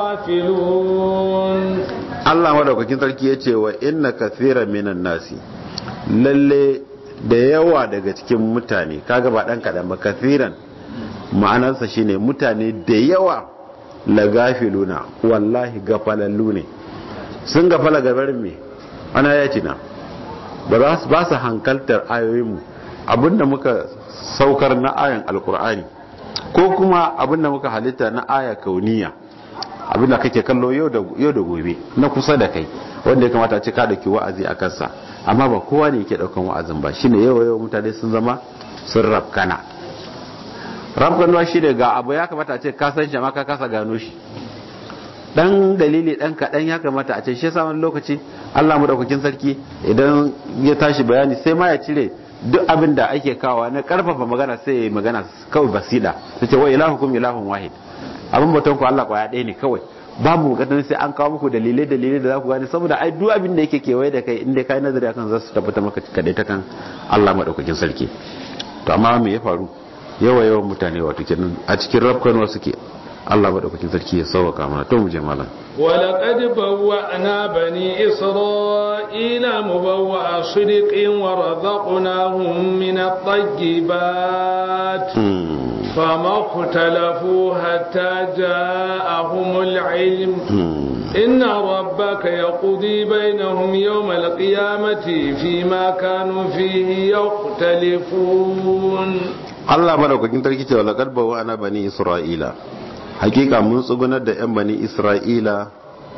laghafilun. Allah madaukakin sarki yace wa inna kathiran minan nasi, lalle da yawa daga cikin mutane, kaga ba dan kadan ba, kathiran ma'anarsa shine mutane da yawa lagafiluna, wallahi gafalallu ne, sun gafala gabarin me ana yatina, ba za su hankaltar ayoyinmu, abinda muka saukar na ayan alkur'ani ko kuma abinda muka halitta na aya kauniya, abinda kake kallo yau da gobe na kusa da kai wanda ya kamata ce ka dauki wa'azi a kansa, amma ba kowa ne yake daukan wa'azin ba, shine yawa yawa mutane sun zama sun rafkana. Rafkanuwa shi ga abu ya kamata a ce ka san shi amma ka kasa gano shi, dan dalili dan kadan ya kamata a ce shi yasa wani lokaci Allah madaukakin sarki idan ya tashi bayani sai ma ya cire duk abin da ake kawo na karfafa magana sai ya yi magana kawai basida, sai ce wa ilahukum ilahun wahid, abin bautan ku Allah kwaya ɗaya ne kawai, babu bukatar sai an kawo muku dalilai dalilai da za ku gane, saboda ai duk abin da yake kewaye da kai inda kai nazari akan za su tabbata maka kadai ta kan Allah madaukakin sarki. To amma me ya faru, yawa yawan mutane wato kenan a cikin rafkanwa suke. Allah madaukakin sarki ya sauka mana, to mu je malam. ولقد بوأنا بني إسرائيل مبوأ صدق ورزقناهم من الطيبات فما اختلفوا حتى جاءهم العلم إن ربك يقضي بينهم يوم القيامة فيما كانوا فيه يختلفون. الله madaukakin sarki ce ولقد بوأنا بني إسرائيل, hakika mun tsugunar da 'yan bani Isra'ila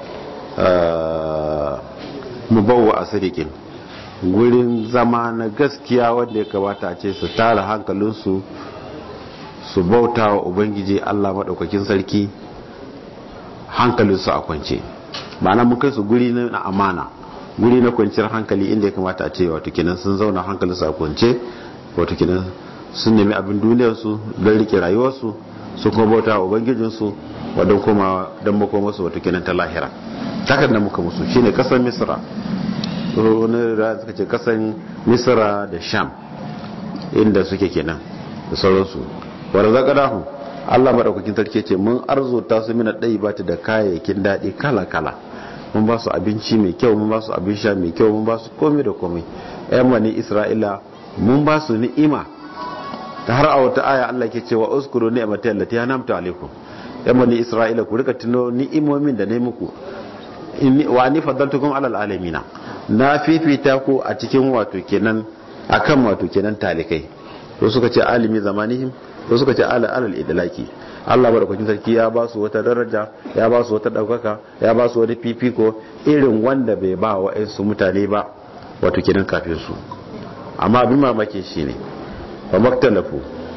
mubawwa a sadiqin, gurin zama na gaskiya wanda ya kamata a ce su tara hankalinsu su bauta wa Ubangiji Allah maɗaukakin sarki hankalinsu a kwance. ma'ana mun kai su guri na amana, guri na kwanciyar hankali inda ya kamata a ce wato kenan sun zauna hankalinsu a kwance, wato kenan sun nemi abin duniyarsu don rike rayuwarsu, su kuma bauta wa ubangijinsu wadon kuma don makomarsu wata kenan ta lahira. Takan da muka musu shine kasar Misra, wani da suka ce kasar Misra da Sham inda suke kenan da sauransu. Wadda zaka dahu Allah madaukakin sarki ce mun arzuta su mina ɗai ba ta da kayayyakin daɗi kala kala, mun ba su abinci mai kyau, mun ba su abin sha mai kyau, mun ba su komai da komai. ƴan bani Isra'ila mun ba su ni'ima, ta har a wata aya Allah ke cewa uskuru ni'matal lati an'amta alaikum, ya bani Isra'ila ku rika tuno ni'imomin da nayi muku, wa ni faddaltukum alal alamina, na fifita ku a cikin wato kenan akan wato kenan talikai. To suka ce alimi zamanihim, to suka ce alal alal idlaki. Allah barkatun sarki ya ba su wata daraja, ya ba su wata daukaka, ya ba su wani fifiko irin wanda bai ba wa su mutane ba wato kenan kafin su. Amma abin mamaki shine fa maktalafu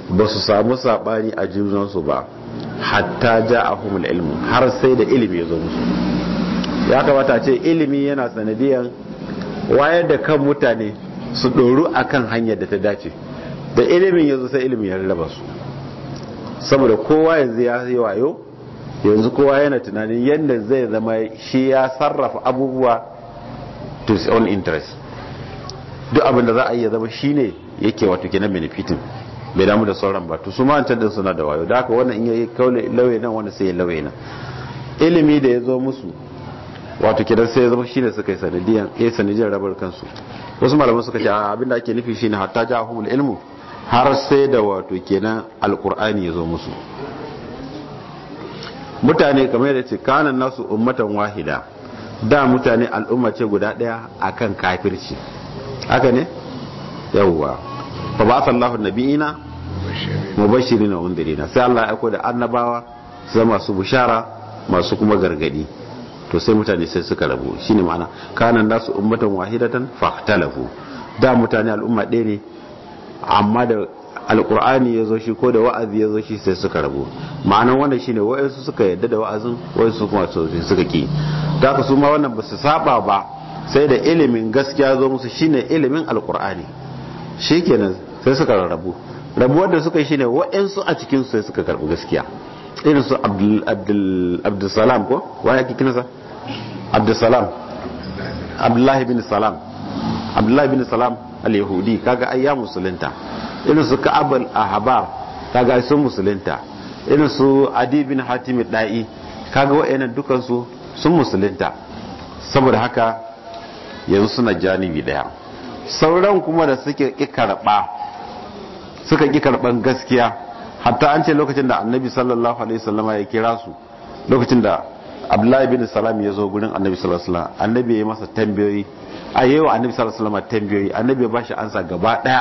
ba su samu sabani a junansu ba hatta ja'ahumul ilmu har sai da ilimi ya zo musu. Ya kamata ce ilimi yana sanadiyan wayar da kan mutane su doru akan hanyar da ta dace. Da ilimin ya zo sai ilimin ya rarraba su, saboda kowa yanzu ya yi wayo, yanzu kowa yana tunanin yadda zai zama shi ya sarrafa abubuwa to his own interest. Duk abin da za a yi ya zama shi ne yake wato kenan benefitin, bai damu da sauran ba. To su ma din suna da wayo, da haka wannan in yayi kaule lauye nan, wanda sai ya lauye nan. Ilimi da ya zo musu wato kenan sai ya zama shi ne suka yi sanadiyan eh sanadiyan rabar kansu. Wasu malaman suka ce abin da ake nufi shine hatta ja'ahumul ilmu, har sai da wato kenan alqur'ani ya zo musu. Mutane kamar da ce kanan nasu ummatan wahida, da mutane al'umma ce guda daya akan kafirci, haka ne yawwa. fa ba'atha Allahu nabiyina mubashirin wa mundirina, sai Allah ya aiko da annabawa sai masu bushara masu kuma gargadi. To sai mutane sai suka rabu, shine ma'ana kanan nasu ummatan wahidatan fahtalafu. Da mutane al'umma ɗaya ne, amma da alqur'ani yazo shi ko da wa'azi yazo shi sai suka rabu. Ma'anan wannan shine wayansu suka yadda da wa'azin, wayansu kuma suka ki. Da haka su ma wannan ba su saba ba, sai da ilimin gaskiya zo musu, shine ilimin alqur'ani. Shikenan sai suka rarrabu. Rabuwar da suka yi shine wayansu a cikin su sai suka karbi gaskiya. Irin su Abdul Abdul Abdul Salam ko wani ake kinsa Abdul Salam Abdullahi bin Salam Abdullahi bin Salam al-Yahudi, kaga ayya musulunta. Irin su Ka'ab al-Ahbar, kaga sun musulunta. Irin su Adi bin Hatim al-Da'i, kaga wayannan dukan su sun musulunta. Saboda haka yanzu suna janibi daya. Sauran kuma da suke ki karba suka ki karban gaskiya, hatta an ce lokacin da Annabi sallallahu alaihi wasallama ya kira su, lokacin da Abdullahi bin Salam ya zo gurin Annabi sallallahu alaihi wasallam, Annabi ya yi masa tambayoyi, a yau Annabi sallallahu alaihi wasallam tambayoyi, Annabi ya bashi ansa gaba daya.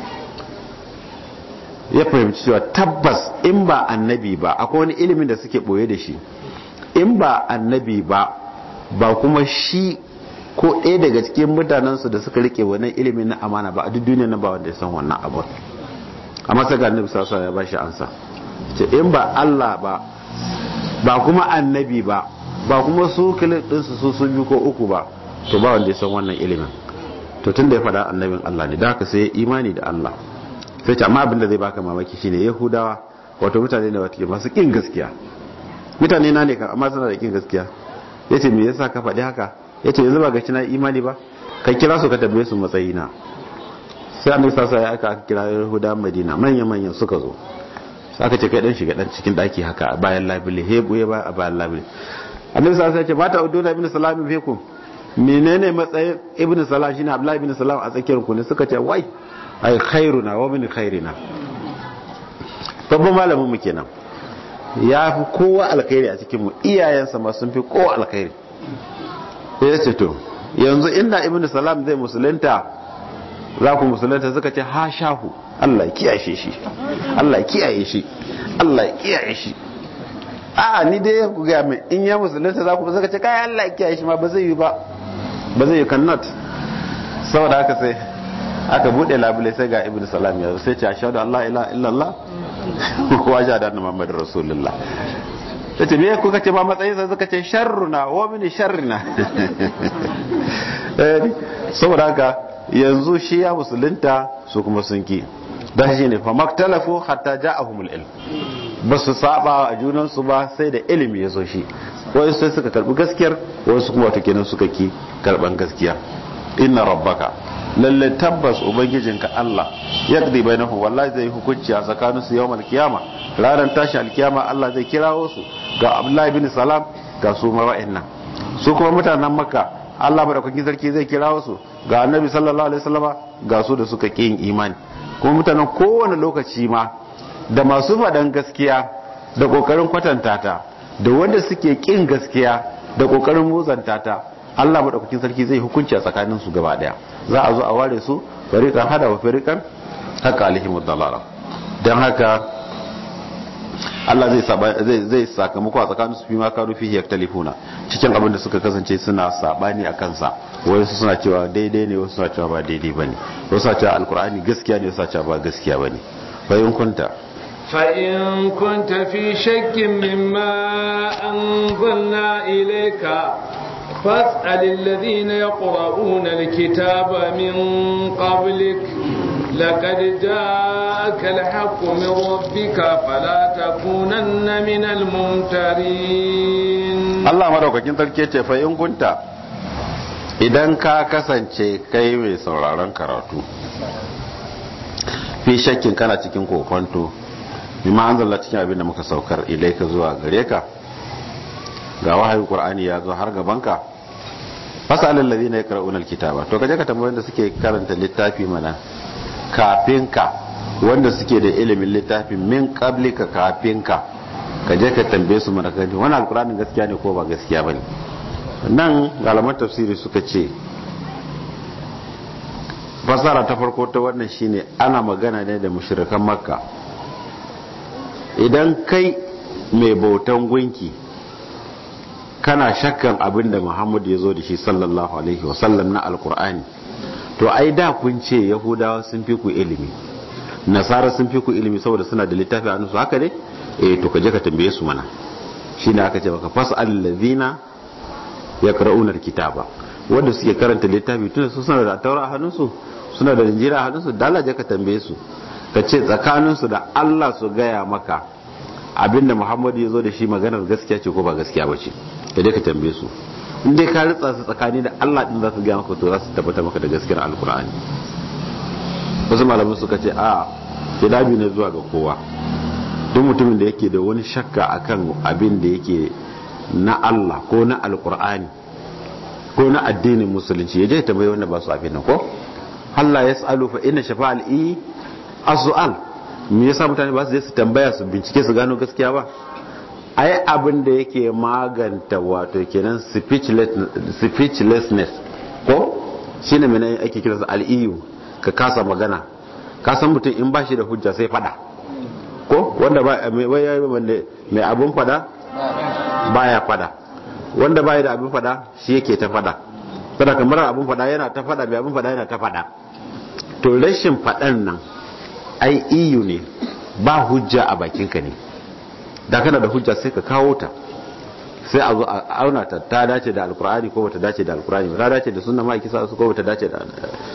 Ya fahimci cewa tabbas in ba Annabi ba akwai wani ilimin da suke boye da shi, in ba Annabi ba ba kuma shi ko ɗaya daga cikin mutanensu da suka rike wannan ilimin na amana ba, a duk duniya na ba wanda ya san wannan abu. Amma sai ga Annabi sallallahu alaihi wasallam ya bashi ansa, ce in ba Allah ba ba kuma Annabi ba ba kuma su kilin ɗinsu su sun yi ko uku ba, to ba wanda ya san wannan ilimin. To tun da ya faɗa annabin Allah ne, da haka sai imani da Allah. Sai ce amma abin da zai baka mamaki shine Yahudawa wato mutane ne wato masu kin gaskiya, mutane na ne kan amma suna da kin gaskiya. Yace me yasa ka faɗi haka? Yace yanzu ba gaci na imani ba, ka kira su ka tambaye su matsayina. Sai Annabi sallallahu alaihi wasallam aka kira Yahudawan Madina, manyan manyan suka zo. Sai aka ce kai dan shiga dan cikin daki haka a bayan labile, he buye ba a bayan labile. Annabi sallallahu alaihi wasallam ya ce mata uduna ibn Salam fikum, menene matsayin ibn Salam shine Abdullah ibn Salam a tsakiyar ku ne? Suka ce wai ai khairuna wa min khairina, babban malamin mu kenan, ya fi kowa alkhairi a cikin mu, iyayensa ma sun fi kowa alkhairi. Sai ya ce to yanzu inda ibn Salam zai musulunta za ku musulunta? Suka ce ha shahu, Allah kiyaye shi, Allah kiyaye shi, Allah kiyaye shi. A'a ni dai ku ga mai in ya musulunta za ku, suka ce kai Allah kiyaye shi ma ba zai yi ba, ba zai yi cannot. Saboda haka sai aka bude labule, sai ga ibn Salam ya sai ce ashhadu an la ilaha illallah wa ashhadu anna muhammadar rasulullah. Tace me kuka ce ba matsayin sai suka ce sharruna wa min sharrina. Eh saboda haka yanzu shi ya musulunta su kuma sun ki, dan shi ne fa maktalafu hatta ja'ahumul ilm, ba su saba a junansu ba sai da ilimi ya zo shi. Wai sai suka karbi gaskiyar, wasu kuma wata kenan suka ki karban gaskiya. Inna rabbaka, lalle tabbas ubangijinka Allah, yaqdi bainahum, wallahi zai hukunci a tsakaninsu yawmal kiyama, ranar tashi alkiyama. Allah zai kirawo su ga Abdullahi bin Salam, ga su ma wa'annan su kuma mutanen Makka, Allah madaukakin sarki zai kirawo su ga Annabi sallallahu alaihi wasallama, ga su da suka kin imani. Kuma mutanen kowane lokaci ma, da masu faɗan gaskiya da kokarin kwatanta ta, da wanda suke kin gaskiya da kokarin muzanta ta, Allah madaukakin sarki zai hukunci a tsakanin su gaba daya. Za a zo a ware su fariqan hada wa fariqan haka alaihim dalala. Dan haka Allah zai zai zai sakamako a tsakanin su fi ma karu fihi yaktalifuna, cikin abin da suka kasance suna sabani a kansa. Wasu suna cewa daidai ne, wasu suna cewa ba daidai bane, wasu suna cewa alqur'ani gaskiya ne, wasu suna cewa ba gaskiya bane. fa in kunta فإن كنت في شك مما أنزلنا إليك فاسأل الذين يقرؤون الكتاب من قبلك لقد جاءك الحق من ربك فلا تكونن من الممترين. الله madaukakin sarki ce fa in kunta idan ka kasance kai mai sauraron karatu fi shakkin kana cikin kokonto bima anzalna cikin abin da muka saukar ilaika zuwa gare ka ga wahayin qur'ani ya zo har gabanka fasal alladhina yaqra'una alkitaba to kaje ka tambaye wanda suke karanta littafi mana kafin ka wanda suke da ilimin littafin min qablika kafin ka kaje ka tambaye su mana gani wannan alqur'anin gaskiya ne ko ba gaskiya bane. Nan malaman tafsiri suka ce fasara ta farko ta wannan shine ana magana ne da mushrikan makka. Idan kai mai bautan gunki kana shakkan abin da Muhammad ya zo da shi sallallahu alaihi wasallam na alkur'ani, to ai da kun ce yahudawa sun fi ku ilimi, nasara sun fi ku ilimi saboda suna da littafi a nusu, haka ne? Eh to kaje ka tambaye su mana. Shine aka ce baka fasal allazina yaqra'una alkitaba, wanda suke karanta littafi tun su suna da taura a hannunsu, suna da injila a hannunsu, dalaje ka tambaye su ka ce tsakaninsu da Allah su gaya maka abinda Muhammadu ya zo da shi maganar gaskiya ce ko ba gaskiya ba ce, ka je ka tambaye su. In dai ka ritsa su tsakani da Allah din za su gaya maka, to za su tabbata maka da gaskiyar alkur'ani. Wasu malamin suka ce a hidabi ne zuwa ga kowa, duk mutumin da yake da wani shakka akan abin da yake na Allah ko na alkur'ani ko na addinin musulunci, ya je tambaye wanda ba su abin nan ko Allah ya sa'alu fa inna shafa'al i as-su'al. Me yasa mutane ba su je su tambaya su bincike su gano gaskiya ba? Ai abin da yake maganta wato kenan speechlessness ko shine mene ake kira sa al-iyu, ka kasa magana. Ka san mutum in ba shi da hujja sai fada ko wanda ba mai mai abun fada baya fada, wanda baya da abun fada shi yake ta fada. Kada kamar abun fada yana ta fada, mai abun fada yana ta fada. To rashin fadan nan ai iyu ne, ba hujja a bakinka ne. Da kana da hujja sai ka kawo ta, sai a zo a auna ta, ta dace da alkur'ani ko bata dace da alkur'ani ba, ta dace da sunna ma'aiki sa su ko bata dace da,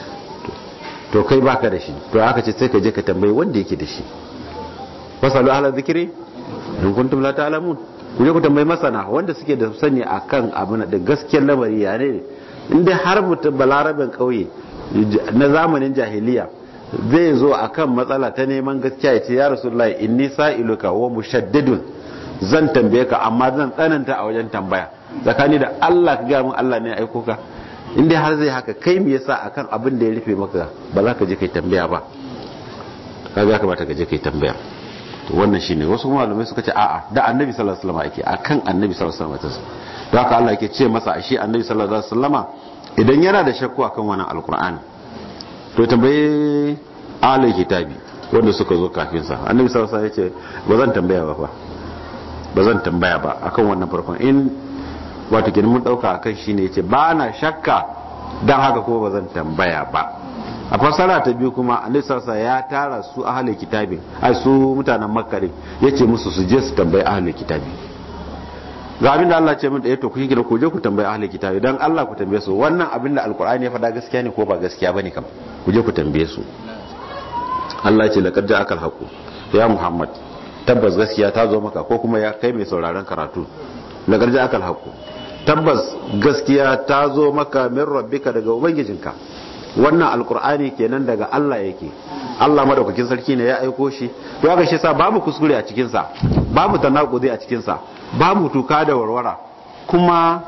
to kai baka da shi, to aka ce sai ka je ka tambayi wanda yake da shi. Fasalu ahla zikri in kuntum la ta'lamun, ku je ku tambayi masana wanda suke da sani akan abin da gaskiyar lamari ya ne. Inda har mutum balaraben kauye na zamanin jahiliya zai zo akan matsala ta neman gaskiya ya ce ya rasulullahi inni sa'iluka wa mushaddidun, zan tambaye ka amma zan tsananta a wajen tambaya, tsakani da Allah ka ga mun Allah ne ya aiko ka. Inda har zai haka, kai me yasa akan abin da ya rufe maka ba za ka je kai tambaya ba? Kaga ya kamata ka je kai tambaya. To wannan shine wasu malamai suka ce a'a da annabi sallallahu alaihi wasallam yake akan annabi sallallahu alaihi wasallam. Don haka Allah yake ce masa ashe annabi sallallahu alaihi wasallama idan yana da shakku akan wannan alqur'ani to tambaye ahlul kitabi wanda suka zo kafin sa. Annabi sallallahu alaihi wasallam yace ba zan tambaya ba fa ba zan tambaya ba akan wannan farkon, in wato kin mun dauka akan shine yace ba na shakka dan haka ko ba zan tambaya ba. A fasara ta biyu kuma Annabi sallallahu alaihi wasallam ya tara su ahlul kitabi, ai su mutanen Makka ne, yace musu su je su tambayi ahlul kitabi. Ga abinda Allah ce mun da yato ku kira ku je ku tambayi ahlul kitabi, dan Allah ku tambaye su wannan abinda alqur'ani ya faɗa gaskiya ne ko ba gaskiya bane kam, ku je ku tambaye su. Allah ya ce laqad ja'akal haqu ya Muhammad, tabbas gaskiya ta zo maka, ko kuma ya kai mai sauraron karatu, laqad ja'akal haqu, tabbas gaskiya ta zo maka min rabbika daga ubangijinka. Wannan alqur'ani kenan daga Allah yake, Allah madaukakin sarki ne ya aiko shi. To haka shi sa babu kuskure a cikin sa, babu tanakudi a cikin sa, babu tuka da warwara, kuma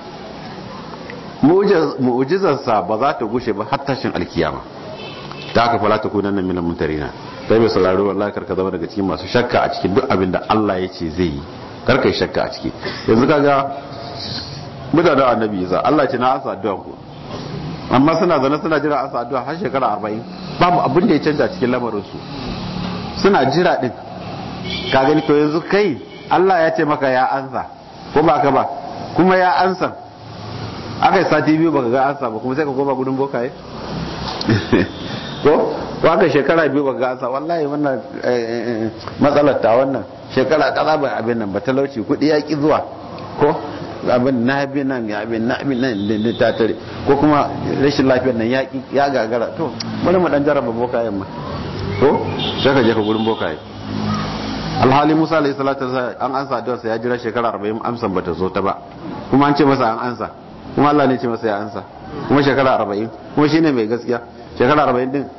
mu'jizar sa ba za ta gushe ba har tashin alkiyama. Ta haka fala ta kunan minal muntarina, sai mai sauraro wallahi karka zama daga cikin masu shakka a cikin duk abin da Allah ya ce zai yi, karka yi shakka a ciki. Yanzu kaga mutanen annabi Isa, Allah ce na ansa addu'a ku, amma suna zana suna jira ansa addu'a har shekara arba'in, babu abin da ya canja cikin lamarin su, suna jira din. Ka gani to yanzu kai Allah ya ce maka ya ansa ko ba ka ba, kuma ya ansa, aka yi sati biyu baka ga ansa ba, kuma sai ka koma gudun bokaye ko waka shekara biyu ba ga ansa wallahi wannan matsalar ta wannan shekara kaza ba abin nan ba talauci kudi ya ki zuwa ko abin na bi nan ya abin na bi nan da ta tare ko kuma rashin lafiyar nan ya ya gagara to bari mu dan jarraba bokayen ma to sai ka je ka gurin bokaye alhali Musa alayhi salatu an ansa da sa ya jira shekara arba'in amsan bata zo ta ba kuma an ce masa an ansa kuma Allah ne ce masa ya ansa kuma shekara arba'in kuma shine mai gaskiya shekara arba'in din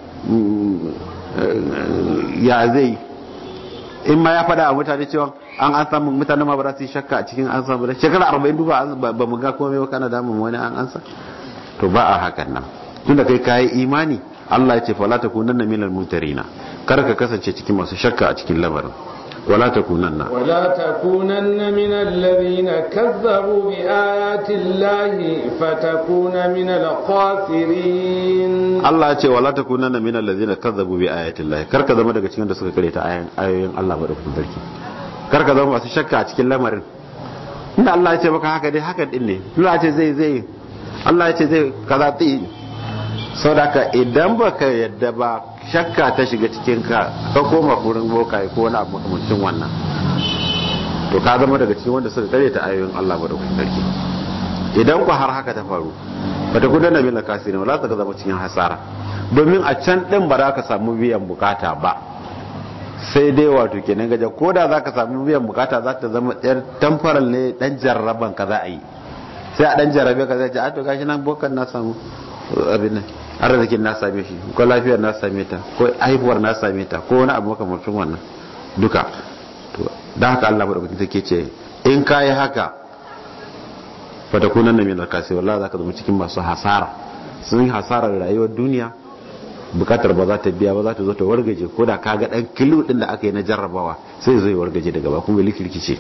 ya zai in ma ya fada a mutane cewa an an samu mutane ma ba za su yi shakka a cikin an samu da shekara arba'in duba ba mu ga komai ba kana damun wani an ansa to ba a hakan nan tunda kai kayi imani Allah ya ce fala takunanna minal mumtarina kar ka kasance cikin masu shakka a cikin lamarin wala takunanna wala takunanna minal ladina kazzabu bi ayati llahi fatakuna minal khasirin Allah ya ce wala takunanna minal ladina kazzabu bi ayati llahi kar ka zama daga cikin da suka kare ta ayoyin Allah madaukakin sarki kar ka zama masu shakka a cikin lamarin inda Allah ya ce maka haka dai haka din ne Allah ya ce zai zai Allah ya ce zai kaza ti saboda idan baka yadda ba shakka ta shiga cikin ka ka koma kurin bokaye ko wani abu makamancin wannan to ka zama daga cikin wanda suka kare ta ayoyin Allah madaukakin sarki idan ku har haka ta faru bata gudanar bil kasirin wala ta zama cikin hasara domin a can din ba za ka samu biyan bukata ba sai dai wato kenan gaje ko da za ka samu biyan bukata za ta zama yar tamfaral ne dan jarraban ka za a yi sai a dan jarrabe ka zai ce a to gashi nan bokan na samu abin nan arzikin na same shi ko lafiyar na same ta ko haihuwar na same ta ko wani abu makamancin wannan duka to dan haka Allah madaukakin take ce in kai haka fa takunan min al-kasi wallahi zaka zama cikin masu hasara sun yi hasarar rayuwar duniya bukatar ba za ta biya ba za ta zo ta wargaje ko da kaga dan kilu din da aka yi na jarrabawa sai zai wargaje daga ba kuma likirkice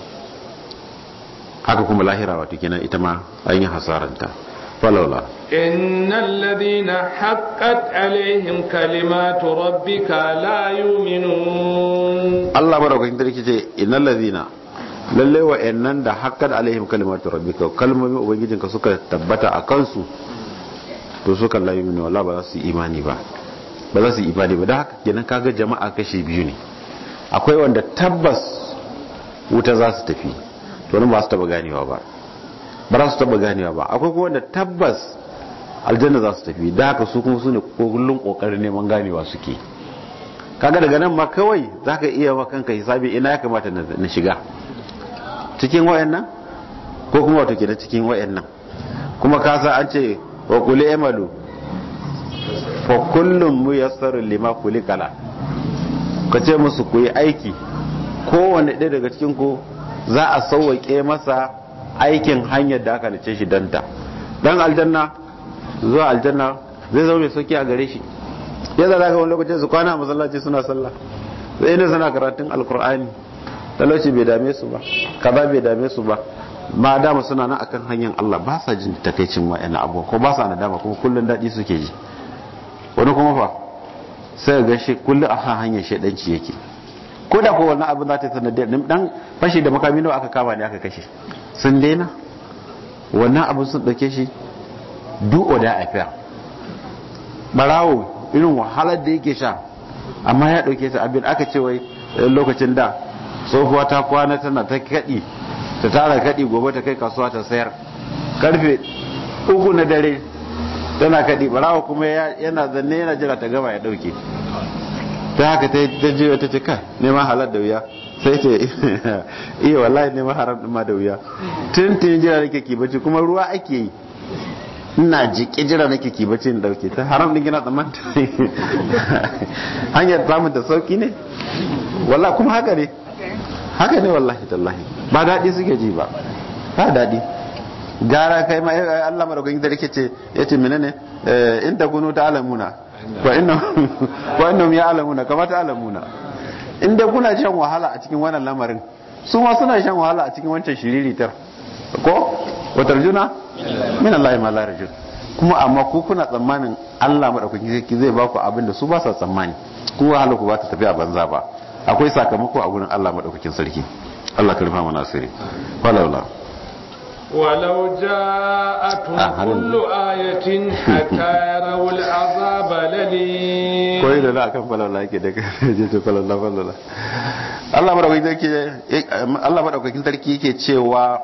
haka kuma lahira wato kenan ita ma an yi hasaranta فلولا إن الذين حقت عليهم كلمات ربك لا يؤمنون الله بارك فيك ترى إن الذين lalle wa'annan da haqqat alaihim kalimatu rabbika kalmomin ubangijinka suka tabbata a kansu to suka la yu'minu wallahi ba za su imani ba ba za su imani ba da haka kenan kaga jama'a kashi biyu ne akwai wanda tabbas wuta za su tafi to nan ba su taba ganewa ba ba za su taba ganewa ba akwai kuma wanda tabbas aljanna za su tafi da haka su kuma su ne kullun kokarin neman ganewa suke kaga daga nan ma kawai zaka iya wa kanka hisabi ina ya kamata na shiga cikin wayannan ko kuma wato kenan cikin wayannan kuma ka sa an ce wa qul amalu fa kullum muyassarun lima kulikala ka ce musu ku yi aiki kowanne ɗaya daga cikin ku za a sauwake masa aikin hanyar da aka nace shi danta dan aljanna zuwa aljanna zai zama mai sauki a gare shi yadda za ka wani lokacin su kwana a masallaci suna sallah sai ne suna karatun alkur'ani talauci bai dame su ba kaza bai dame su ba ma dama suna nan akan hanyar Allah ba sa jin takaicin wa'annan abuwa ko ba sa nadama kuma kullun daɗi suke ji wani kuma fa sai ga shi kullun a hanyar shedanci yake ko da ko wannan abin za ta sanadiyar dan fashi da makami nawa aka kama ne aka kashe sun daina wannan abin sun dauke shi du'o da afiya barawo irin wahalar da yake sha amma ya dauke ta abin aka ce wai lokacin da tsohuwa ta kwana tana ta kadi ta tara kadi gobe ta kai kasuwa ta sayar karfe uku na dare tana kadi barawo kuma yana zanne yana jira ta gaba ya dauke ta haka ta je ta ce kai neman halar da wuya sai ce iya wallahi neman haram ɗin ma da wuya tun tun jira nake kibaci kuma ruwa ake yi ina jiki jira nake kibaci in dauke ta haram ɗin gina tsammanta hanyar samun da sauki ne wallahi kuma haka ne haka ne wallahi tallahi ba daɗi suke ji ba ba daɗi gara kai ma Allah madaukakin da yake ce yace menene in takunu ta'lamuna wa innahum wa innahum ya'lamuna kama ta'lamuna inda kuna shan wahala a cikin wannan lamarin su ma suna shan wahala a cikin wancan shiriritar ko watarjuna min Allah ma la rajul kuma amma ku kuna tsammanin Allah madaukakin zai ba ku abin da su ba sa tsammani ku wahala ku ba ta tafi a banza ba akwai sakamako a gurin Allah madaukakin sarki Allah ka rufa mana asiri wala ولو جاءتهم كل آية حتى يروا العذاب الأليم koyi da akan falala yake da je to falala falala Allah madaukakin sarki Allah madaukakin sarki yake cewa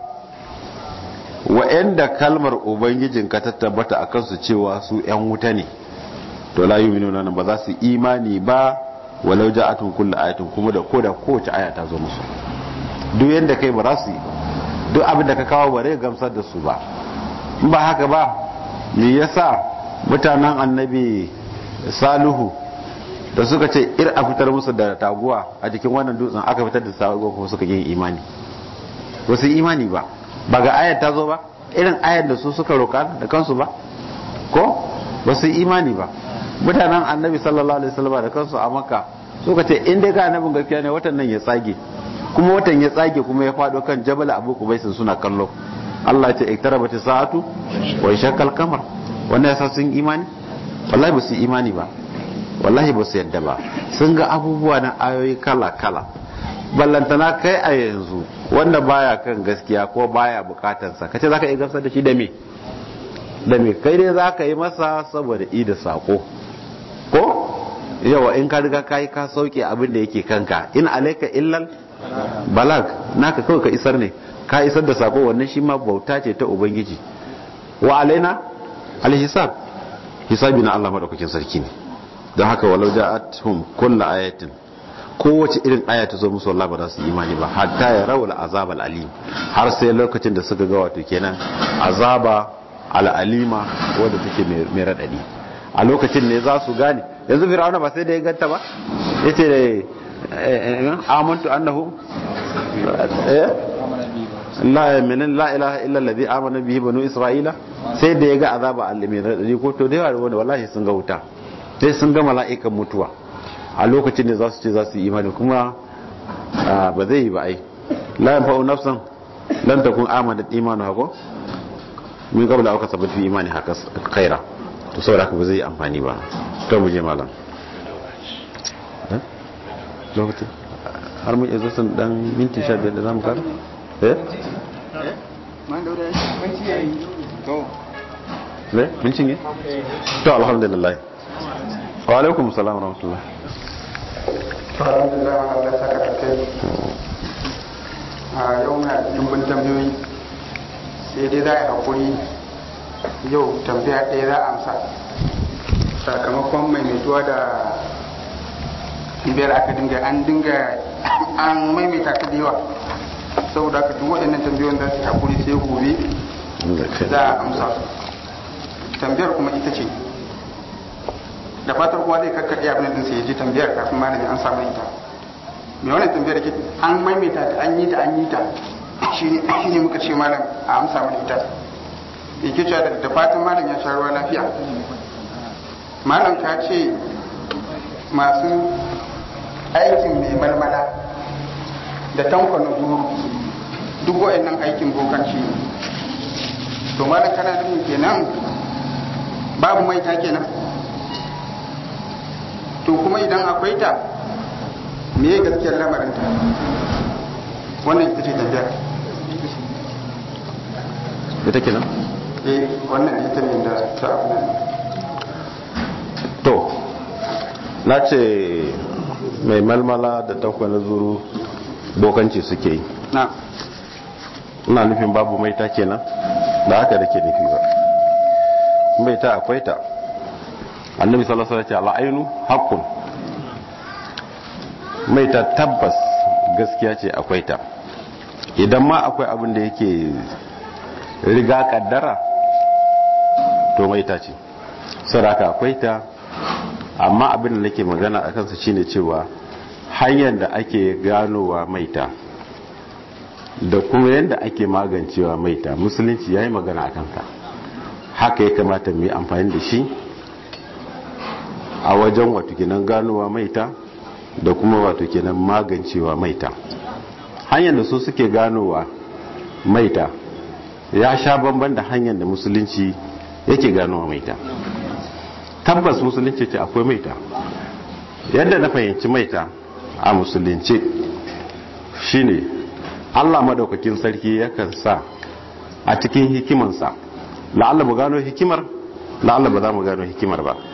wa'anda kalmar ubangijin ka ta tabbata akan su cewa su yan wuta ne to la yu'minuna nan ba za su imani ba walau ja'atun kullu ayatin kuma da koda kowace aya ta zo musu duk yanda kai ba za su yi duk abin da ka kawo ba zai gamsar da su ba in ba haka ba me yasa mutanen annabi Salihu da suka ce ir a fitar musu da taguwa a jikin wannan dutsen aka fitar da taguwa kuma suka yi imani wasu imani ba ba ga ayar ta zo ba irin ayar da su suka roƙa da kansu ba ko ba su imani ba mutanen annabi sallallahu alaihi wasallam da kansu a makka suka ce in dai ga annabin gaskiya ne watan nan ya tsage kuma watan ya tsage kuma ya fado kan jabal abu kubaisin suna kallo Allah ya ce iktarabati sa'atu wa shakkal kamar wannan yasa sun imani wallahi ba su imani ba wallahi ba su yadda ba sun ga abubuwa na ayoyi kala kala ballantana kai a yanzu wanda baya kan gaskiya ko baya bukatansa kace zaka iya gamsar da shi da me da me kai dai zaka yi masa saboda i da sako ko yawa in ka riga kai ka sauke abin da yake kanka in alayka illal balag naka kawai ka isar ne ka isar da sako wannan shi ma bauta ce ta ubangiji wa alaina alhisab hisabi na Allah madaukakin sarki ne don haka walau ja'atuhum kullu ayatin kowace irin aya ta zo musu wallahi ba za su imani ba hatta ya rawul azab al-alim har sai lokacin da suka ga wato kenan azaba al-alima wanda take mai radadi a lokacin ne za su gane yanzu fir'auna ba sai da ya ganta ba yace amantu annahu eh la min la ilaha illa alladhi amana bihi banu isra'ila sai da ya ga azaba al-alimi radadi ko to da yawa wallahi sun ga wuta sai sun ga mala'ikan mutuwa a lokacin da za su ce za su yi imani kuma ba zai yi ba ai la yanfa'u nafsan lan takun amanat imanu hako min qabla aka sabat fi imani haka khaira to saboda haka ba zai yi amfani ba to mu je malam lokacin har mun izo sun dan minti sha biyar da zamu kara eh man daura minti yayi to ne minti ne to alhamdulillah wa alaikum salam wa rahmatullah alhamdulillah Allah saka ta kai a yau na dubbin tambayoyi sai dai za a yi hakuri yau tambaya ɗaya za a amsa sakamakon maimaituwa da biyar aka dinga an dinga an maimaita ta da yawa saboda aka duk waɗannan tambayoyin za su yi hakuri sai gobe za a amsa tambayar kuma ita ce da fatar kowa zai kakkaɗe abin da sai ya ji tambayar kafin malami an samu ita mai wannan tambayar ke an maimaita ta an yi ta an yi ta shi ne muka ce malam a amsa mana ita yake cewa da fatan malam ya sha ruwa lafiya malam ka ce masu aikin mai malmala da tankwana guru duk wa'annan aikin bokanci ne to malam kana nufin kenan babu maita kenan to kuma idan akwai ta me ya gaskiyar lamarinta wannan ita ce tambaya ita kenan eh wannan ita ne da ta to na ce mai malmala da tankwana zuru bokanci suke yi na ina nufin babu maita kenan da haka da ke nufi ba maita akwai ta annabi sallallahu alaihi wasallam al'ainu haqqun mai ta tabbas gaskiya ce akwai ta idan ma akwai abin da yake riga kaddara to mai ta ce saraka akwai ta amma abin da nake magana akan sa shine cewa hanyar da ake ganowa maita da kuma yadda ake magancewa maita musulunci yayi magana akan ta haka ya kamata mu yi amfani da shi a wajen wato kenan ganowa maita da kuma wato kenan magancewa maita hanyar da su suke ganowa maita ya sha bamban da hanyar da musulunci yake ganowa maita tabbas musulunci ce akwai maita yadda na fahimci maita a musulunci shine Allah madaukakin sarki yakan sa a cikin hikimansa la'alla mu gano hikimar la'alla ba za mu gano hikimar ba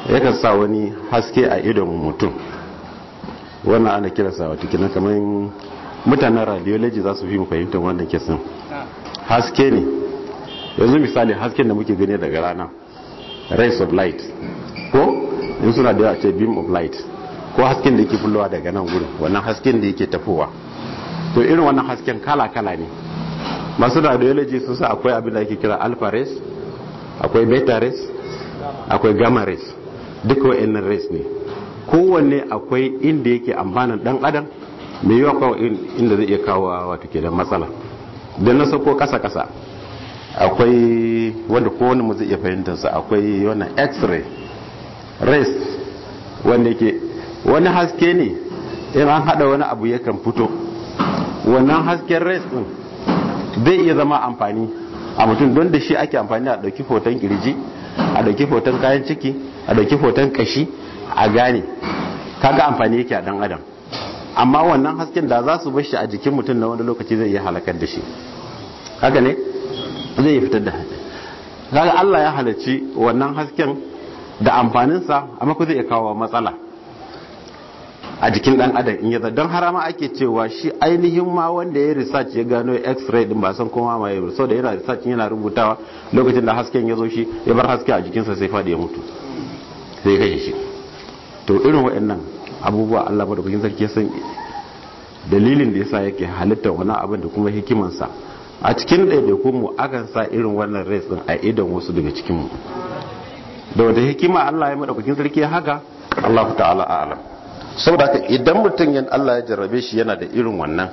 yakan sa wani haske a idon mutum, wannan ana kiransa wata kinan kamar mutanen radiology za su fi mu fahimtar wannan kesin. Haske ne, yanzu misali hasken da muke gani daga rana, rays of light, ko in suna da yawa ce beam of light, ko hasken da yake fullowa daga nan gurin, wannan hasken da yake tafowa. To irin wannan hasken kala-kala ne. Masu radiology sun sa akwai abin da ake kira alpha rays, akwai beta rays, akwai gamma rays, duka wa'annan rays ne. Kowanne akwai inda yake amfanin dan adam, mai yiwa kawo inda zai iya kawo wato ke da matsala. Don na sauko kasa-kasa akwai wanda kowane mu zai iya fahimtarsa, akwai wannan x-ray rays wanda yake wani haske ne in an hada wani abu yakan fito. Wannan hasken rays din zai iya zama amfani a mutum, don da shi ake amfani a dauki hoton kirji, a dauki hoton kayan ciki, a dauki hoton kashi a gane, kaga amfani yake a dan adam. Amma wannan hasken da za su bar shi a jikin mutum na wani lokaci zai iya halakar da shi, haka ne zai iya fitar da haɗe. Kaga Allah ya halarci wannan hasken da amfaninsa, amma ko zai iya kawo matsala a jikin dan adam in yaza. Don harama ake cewa shi ainihin ma wanda ya research ya gano x-ray din ba san kuma ma ya so da yana research yana rubutawa, lokacin da hasken ya zo shi ya bar haske a jikinsa sai fadi ya mutu, sai kashe shi. To irin waɗannan abubuwa Allah madaukakin sarki ya san dalilin da yasa yake halitta wannan abin da kuma hikimansa. A cikin ɗaiɗaikun mu akan sa irin wannan rays din a idan wasu daga cikin mu, da wata hikima Allah ya madaukakin sarki ya haka Allah ta'ala a'lam. Saboda haka idan mutum yan Allah ya jarrabe shi yana da irin wannan,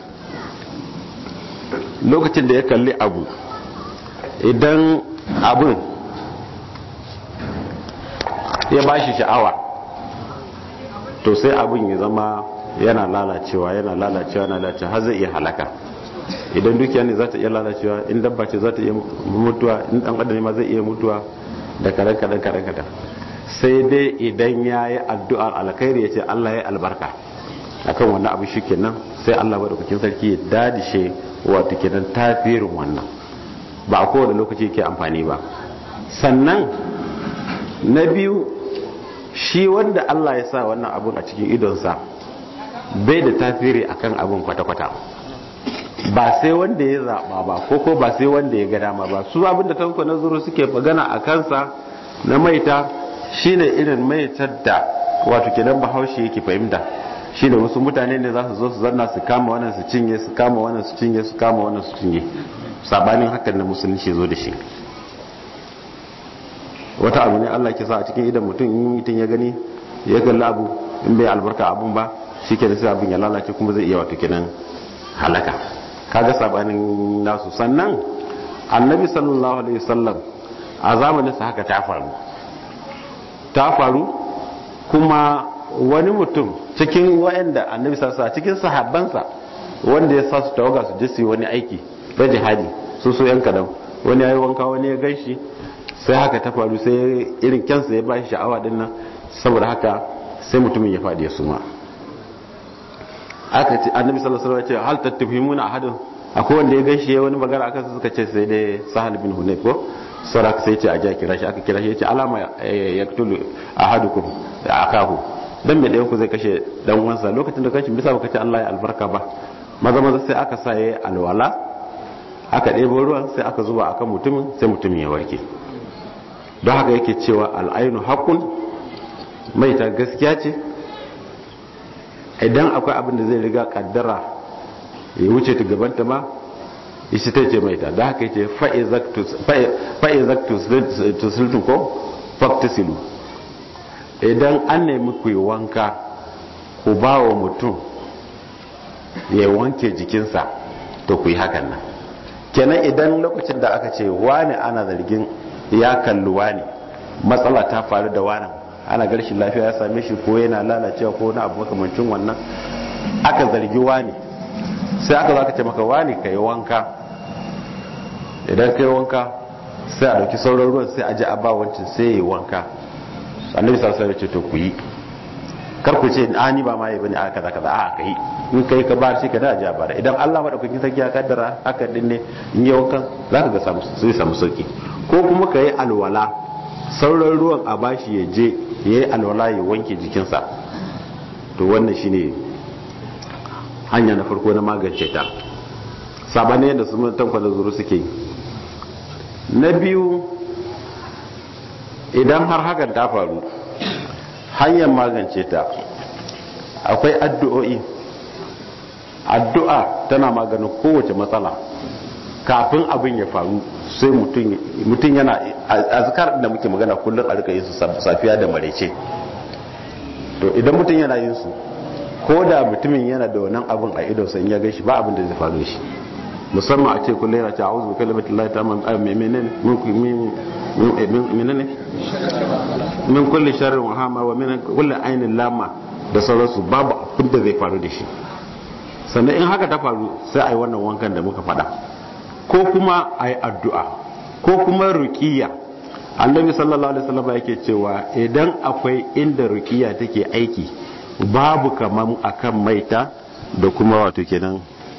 lokacin da ya kalli abu, idan abin ya bashi sha'awa, to sai abin ya zama yana lalacewa yana lalacewa yana lalacewa har zai iya halaka. Idan dukiya ne za ta iya lalacewa, in dabba ce za ta iya mutuwa, in dan adam ne ma zai iya mutuwa da kadan kadan kadan kadan. Sai dai idan ya yi addu'ar alkhairi ya ce Allah ya albarka akan wannan abu, shi kenan sai Allah madaukakin sarki ya dadishe wato kenan tafirin wannan, ba a kowane lokaci yake amfani ba. Sannan na biyu, shi wanda Allah ya sa wannan abun a cikin idonsa bai da tasiri akan abun kwata-kwata, ba sai wanda ya zaba ba, ko ko ba sai wanda ya ga dama ba. Su abin da tanko na zuru suke magana a kansa na maita shine irin maitar da wato kenan Bahaushe yake fahimta, shine wasu mutane ne za su zo su zanna su kama wannan su cinye, su kama wannan su cinye, su kama wannan su cinye. Sabanin hakan da musulunci zo da shi, wata abu ne Allah ke sa a cikin idan mutum, in mutum ya gani ya kalli abu, in bai albarka abun ba, shi ke da sai abin ya lalace kuma zai iya wato kenan halaka. Kaga sabanin nasu. Sannan annabi sallallahu alaihi wasallam a zamanin sa haka ta faru ta faru kuma wani mutum cikin wayanda annabi sallallahu alaihi cikin sahabbansa wanda ya sa su tawaga su je su yi wani aiki da jihadi, su so yan kadan, wani yayi wanka wani ya ganshi, sai haka ta faru, sai irin kyansa ya bashi sha'awa din nan, saboda haka sai mutumin ya fadi ya suma. Aka ce annabi sallallahu alaihi wasallam ya ce hal tattafimuna ahadun, akwai wanda ya ganshi wani magana akan su, suka ce sai dai Sahal bin Hunayf ko sarak, sai ce a ja kira shi, aka kira shi ya ce alama yaqtulu ahadukum da akahu, dan me dayan ku zai kashe dan uwansa, lokacin da kashi bisa baka ce Allah ya albarka ba. Maza maza sai aka sa yayi alwala, aka ɗebo ruwan sai aka zuba akan mutumin, sai mutumin ya warke. Don haka yake cewa al'ainu haqqun, maita gaskiya ce. Idan akwai abin da zai riga kaddara ya wuce ta gabanta ma, isi ta ce maita. Da haka yace fa'izaktus tusiltu ko faktisilu, idan an nemi ku yi wanka, ku ba wa mutum ya wanke jikinsa, to ku yi hakan nan. Kenan idan lokacin da aka ce wani ana zargin ya kalli wani, matsala ta faru da wani, ana garshin lafiya ya same shi ko yana lalacewa ko na abu makamancin wannan, aka zargi wani, sai aka zaka ce maka wani ka yi wanka. Idan ka yi wanka sai a dauki sauran ruwan sai a ji a ba wancin sai ya yi wanka. Annabi sallallahu alaihi wasallam ya ce to ku yi, kar ku ce a ni ba ma yi bane aka kaza kaza, a ka yi, in kai ka bar shi ka da ji a bara. Idan Allah madaukakin sarki ya kaddara haka din ne, in yi wankan zaka ga samu sai samu sauki. Ko kuma ka yi alwala, sauran ruwan a bashi ya je ya yi alwala ya wanke jikinsa, to wannan shine hanya na farko na magance ta, sabane yadda su tankwa da zuru suke yi. Na biyu, idan har hakan ta faru, hanyar magance ta akwai addu'o'i. Addu'a tana maganin kowace matsala kafin abin ya faru. Sai mutum yana azkar da muke magana kullum a rika yin su safiya da marece. To idan mutum yana yin su, ko da mutumin yana da wannan abin a idonsa in ya gaishe ba abin da zai faru shi, musamman a ce kullum yana ce a'udhu bi kalimatillahi tamma menene menene min kulli sharrin wa hama wa min kulli ainin lama da sauransu, babu abin da zai faru da shi. Sannan in haka ta faru sai a yi wannan wankan da muka faɗa, ko kuma a yi addu'a, ko kuma ruqiyya. Annabi sallallahu alaihi wasallam yake cewa idan akwai inda ruqiyya take aiki babu kaman akan maita da kuma wato kenan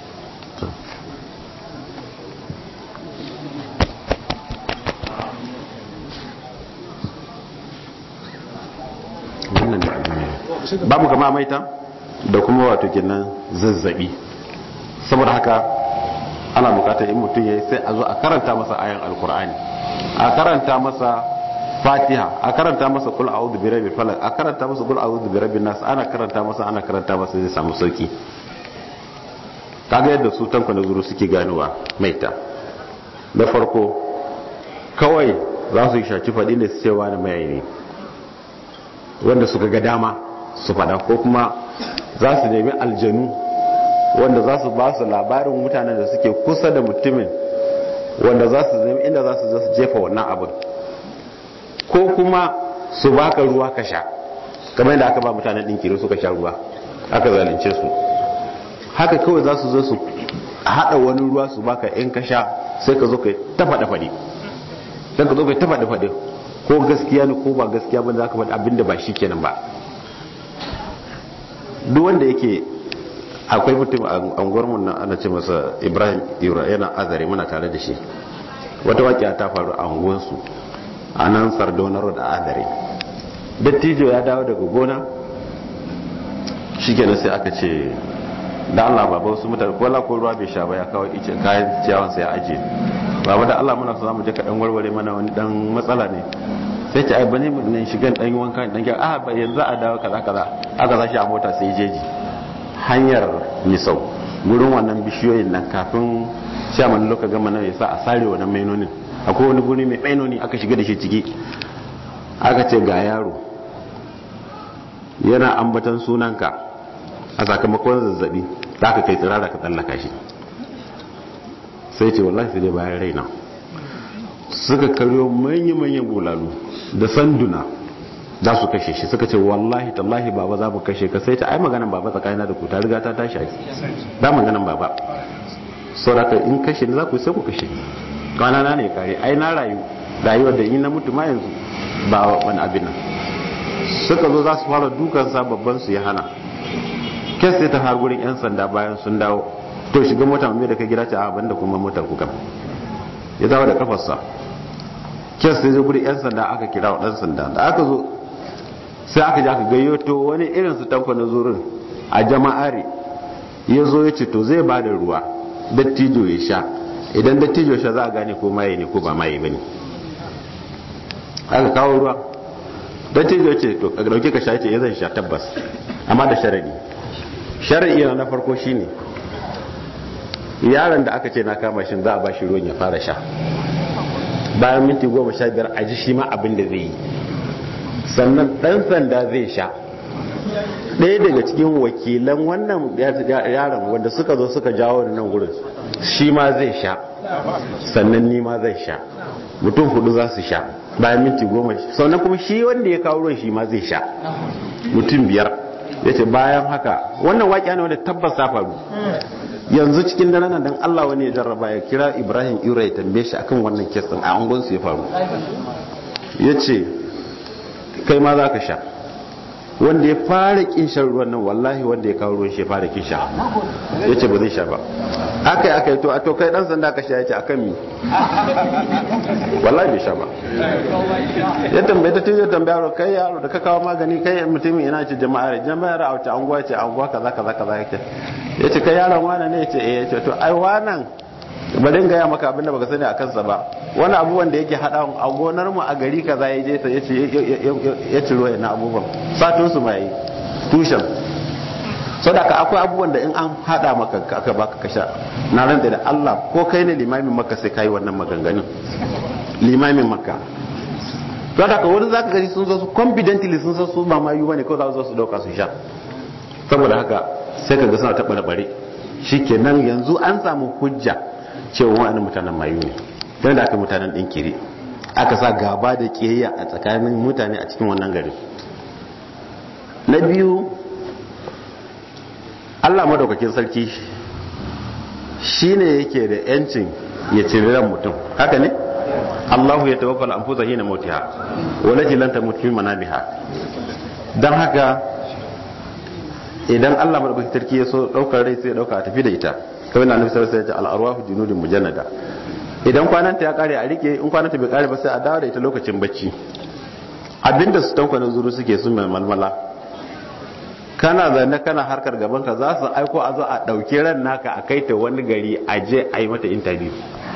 babu kama maita da kuma wato kenan zazzabi. Saboda haka ana bukatar in mutum yayi sai a zo a karanta masa ayan alkur'ani, a karanta masa fatiha, a karanta masa kul a'udhu bi rabbil falaq, a karanta masa kul a'udhu bi rabbin nas, ana karanta masa ana karanta masa zai samu sauki. Kaga yadda su tanka na zuru suke ganowa maita. Da farko kawai za su yi shaci faɗi ne su cewa na mai ne wanda suka ga dama su faɗa, ko kuma za su nemi aljanu wanda za su ba su labarin mutanen da suke kusa da mutumin, wanda za su nemi inda za su jefa wannan abin, ko kuma su baka ruwa ka sha kamar yadda aka ba mutanen ɗinkiri suka sha ruwa aka zalunce su. Haka kawai za su zo su haɗa wani ruwa su baka in ka sha sai ka zo ka ta faɗa faɗi, don ka zo ka ta faɗa faɗi ko gaskiya ne ko ba gaskiya ba, za ka faɗi abin da ba shi kenan ba. Duk wanda yake akwai mutum a unguwarmu nan ana ce masa Ibrahim Yura, yana azare, muna tare da shi. Wata waƙiya ta faru a unguwarsu a nan Sardauna Road a azare. Dattijo ya dawo daga gona, shi kenan sai aka ce da Allah baba wasu mutane ko la ko ruwa bai sha ba, ya kawo ice kayan ciyawan sai ya aje. Baba da Allah muna so zamu je ka dan warware mana wani dan matsala ne. Sai ce ai bane mun nan shigan dan wanka dan ga a ba yanzu a dawo kaza kaza. Aka zashi a mota sai jeji. Hanyar Misau gurin wannan bishiyoyin nan kafin shaman loka gama nan yasa a sare wannan mainonin. Akwai wani guri mai mainoni aka shiga da shi ciki. Aka ce ga yaro yana ambatan sunanka a sakamakon zazzabi za ka kai tsirara ka tsallaka shi. Sai ce wallahi sai dai bayan raina suka karyo manya-manyan bulalu da sanduna za su kashe shi. Suka ce wallahi tallahi baba za mu kashe ka. Sai ta ai maganan baba tsakanina da ku ta riga ta tashi aiki ba maganan baba, sauraka in kashe ni za ku sai ku kashe kanana ne kare. Ai na rayu rayuwar da yi na mutu ma yanzu ba wani abin nan. Suka zo za su fara dukansa, babban su ya hana. Kes sai ta har gurin yan sanda bayan sun dawo, to shiga mota mai da ka gida ta a banda kuma motar ku kam, ya dawo da kafarsa. Kes sai zo gurin yan sanda, aka kira wa dan sanda. Da aka zo sai aka ji aka gayyato wani irin su tanko na zurin a jama'are, ya zo ya ce to zai ba da ruwa dattijo ya sha, idan dattijo sha za a gane ko maye ne ko ba maye bane. Aka kawo ruwa, dattijo ya ce to ka dauke ka sha, ce ya zan sha tabbas, amma da sharadi. Sharadi na farko shine yaron da aka ce na kama shi za a ba shi ruwan ya fara sha, bayan minti goma sha biyar a ji shi ma abin da zai yi, sannan dan sanda zai sha. Ɗaya daga cikin wakilan wannan yaron wanda suka zo suka jawo da nan gurin shi ma zai sha, sannan ni ma zai sha, mutum hudu za su sha bayan minti goma. Sannan kuma shi wanda ya kawo ruwan shi ma zai sha, mutum biyar. Ya ce bayan haka wannan waƙiya ne wanda tabbas ta faru. Yanzu cikin dare nan dan Allah wani ya jarraba ya kira Ibrahim Ira ya tambaye shi akan wannan kesan a angonsu ya faru. Ya ce kai ma za ka sha. Wanda ya fara kin shan ruwan nan wallahi wanda ya kawo ruwan shi ya fara kin sha. Ya ce ba zai sha ba. aka yi aka yi to a to kai dan sanda ka sha yace akan mi wallahi bai sha ba ya tambaye ta tijo tambaya kai yaro da ka kawo magani kai mutumin ina ce jama'a jama'ar a wata anguwa ce anguwa kaza kaza kaza yake yace kai yaron wannan ne yace eh yace to ai wannan bari in gaya maka abinda baka sani akan sa ba wani abubuwan da yake hada a gonar mu a gari kaza ya je ta yace ya ciro yana abubuwan satun su mai tushen sadaka akwai abubuwan da in an hada maka aka baka kasha na rantsa da Allah ko kai ne limamin makka sai kai wannan maganganun limamin makka sadaka wani zaka gani sun zo su confidently sun san su ba mayu bane ko za su zo su dauka su sha saboda haka sai kaga suna ta barbare shikenan yanzu an samu hujja cewa wa'annan mutanen mayu ne don da aka mutanen dinkiri aka sa gaba da kiyayya a tsakanin mutane a cikin wannan gari. Na biyu, Allah madaukakin sarki shine yake da yancin ya cire ran mutum, haka ne? Allahu ya tawaffal anfusa hina mautiha walati lan tamut fi manamiha. Dan haka idan Allah madaukakin sarki ya so daukar rai sai ya dauka tafi da ita. Kawai na Annabi sallallahu alaihi wasallam ya ce al-arwahu junudun mujannada. Idan kwananta ya kare a rike, in kwananta bai kare ba sai a dawo da ita lokacin bacci. Abinda su tankwana zuru suke sun malmala. Kana zanne kana harkar gaban ka za su aiko a zo a dauke ran naka a kai ta wani gari a je a yi mata interview.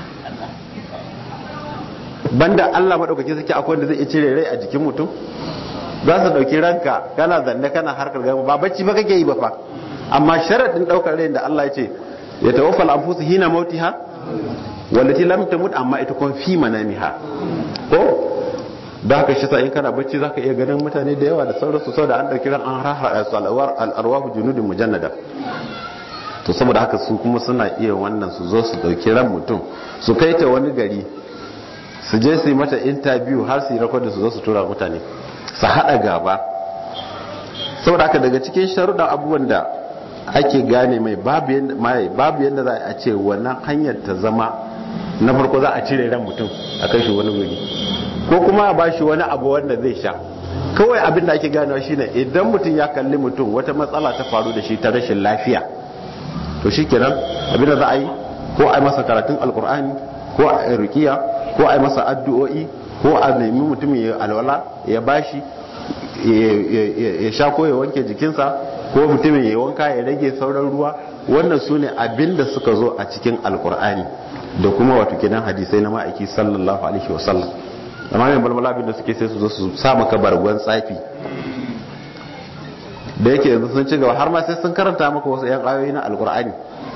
Banda Allah madaukake sake akwai wanda zai cire rai a jikin mutum. Za su dauki ranka kana zanne kana harkar gaban ba bacci ba kake yi ba fa. Amma sharadin daukar rai da Allah ya ce ya tawaffal anfusu hina mautiha wallati lam tamut amma ita kun fi manamiha ko da haka shi sa in kana bacci zaka iya ganin mutane da yawa da sauransu saboda an dauki ran an raha salawar al-arwahu junudun mujannada to saboda haka su kuma suna iya wannan su zo su dauki ran mutum su kai ta wani gari su je su yi mata interview har su yi record su zo su tura mutane su hada gaba saboda haka daga cikin sharuɗan abubuwan da ake gane mai babu yanda mai babu yanda za a ce wannan hanyar ta zama na farko za a cire ran mutum a kai shi wani guri ko kuma a bashi wani abu wanda zai sha kawai abin da ake ganewa shine idan mutum ya kalli mutum wata matsala ta faru da shi ta rashin lafiya to shikenan abin da za a yi ko a yi masa karatun alkur'ani ko a yi rukiya ko a yi masa addu'o'i ko a nemi mutum ya alwala ya bashi ya sha ko ya wanke jikinsa ko mutumin ya wanka ya rage sauran ruwa wannan su ne abinda suka zo a cikin alkur'ani da kuma wato kenan hadisai na ma'aiki sallallahu alaihi wasallam amma mai balbala abinda suke sai su zo su sa maka bargon tsafi da yake yanzu sun ci gaba har ma sai sun karanta maka wasu yan ayoyi na alkur'ani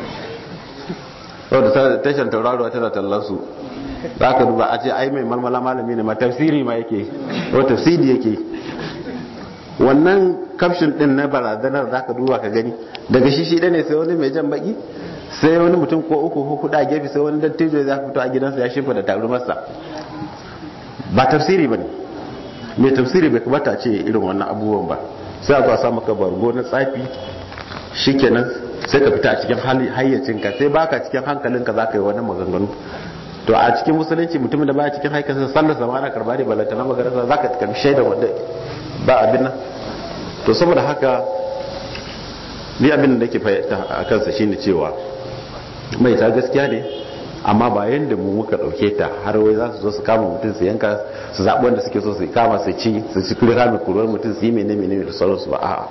wadda tashan tauraruwa tana tallar su za ka duba a ce ai mai malmala malami ne ma tafsiri ma yake ko tafsiri yake wannan caption din na barazanar za ka duba ka gani daga shi shi ne sai wani mai jan baki sai wani mutum ko uku ko kuɗa a gefe sai wani dattijo ya fito a gidansa ya shimfa da tarumarsa ba tafsiri ba ne mai tafsiri bai kamata ce irin wannan abubuwan ba sai a zuwa sa maka bargo na tsafi shikenan sai ka fita a cikin hayyacinka sai baka cikin hankalinka za ka yi wani maganganu to a cikin musulunci mutumin da baya cikin haikansa sallar zama ana karba ne balanta na magarasa za ka karbi shaida wanda ba abin nan to saboda haka ni abin da nake fahimta a kansa shine cewa mai ta gaskiya ne amma ba yanda mu muka dauke ta har wai za su zo su kama mutum su yanka su zaɓi wanda suke so su kama su ci su ci kuri kame kuruwar mutum su yi mene mene da sauransu ba a'a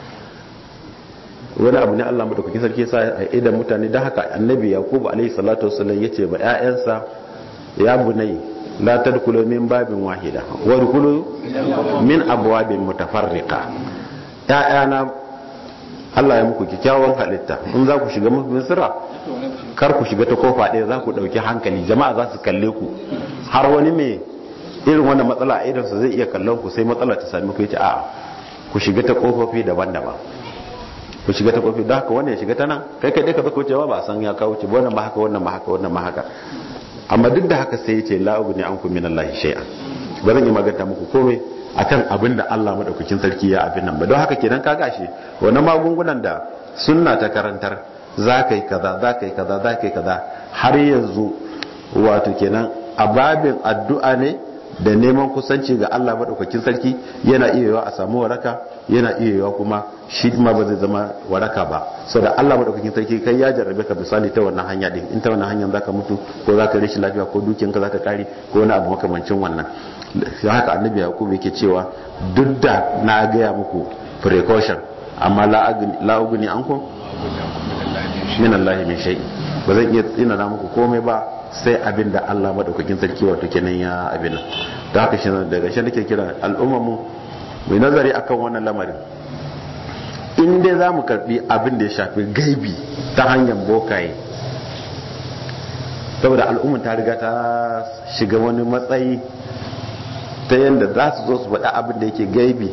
wani abu ne Allah madaukakin sarki sa a idan mutane da haka annabi yakubu alaihi salatu wasallam yace ba ƴaƴansa ya bunai la tadkhulu min babin wahida wa dkhulu min abwabin mutafarriqa ƴaƴana Allah ya muku kikkiawan halitta in za ku shiga misra kar ku shiga ta kofa ɗaya za ku ɗauki hankali jama'a za su kalle ku har wani mai irin wannan matsala a idansa zai iya kallon ku sai matsala ta sami ku yace a'a ku shiga ta kofofi daban-daban ku shiga ta kofi da haka wannan ya shiga ta nan kai kai dai ka zaka wucewa ba a san ya kawo ce wannan ba haka wannan ba haka wannan ba haka amma duk da haka sai ya ce la ugni ankum minallahi shay'an ba zan yi maganta muku komai akan abin da Allah madaukakin sarki ya abin nan ba don haka kenan ka gashi wannan magungunan da sunna ta karantar za ka yi kaza za ka yi kaza za ka yi kaza har yanzu wato kenan a babin addu'a ne da neman kusanci ga Allah madaukakin sarki yana iya yiwa a samu waraka, yana iya yiwa kuma shi ma ba zai zama waraka ba. Saboda Allah madaukakin sarki kai ya jarrabe ka misali ta wannan hanya din, in ta wannan hanyar zaka mutu ko zaka rishi lafiya ko dukiyanka zaka kare ko wani abu makamancin wannan. Sai haka annabi Yaqub yake cewa duk da na gaya muku precaution amma la ugni ankum min Allah min shay, ba zan iya tsina na muku komai ba sai abin da Allah madaukakin sarki wato kenan ya abin nan. Da haka shi daga shi nake kira al'ummar mu mai nazari akan wannan lamarin. In dai zamu karbi abin da ya shafi gaibi ta hanyar bokaye, saboda al'ummar ta riga ta shiga wani matsayi ta yanda za su zo su faɗa abin da yake gaibi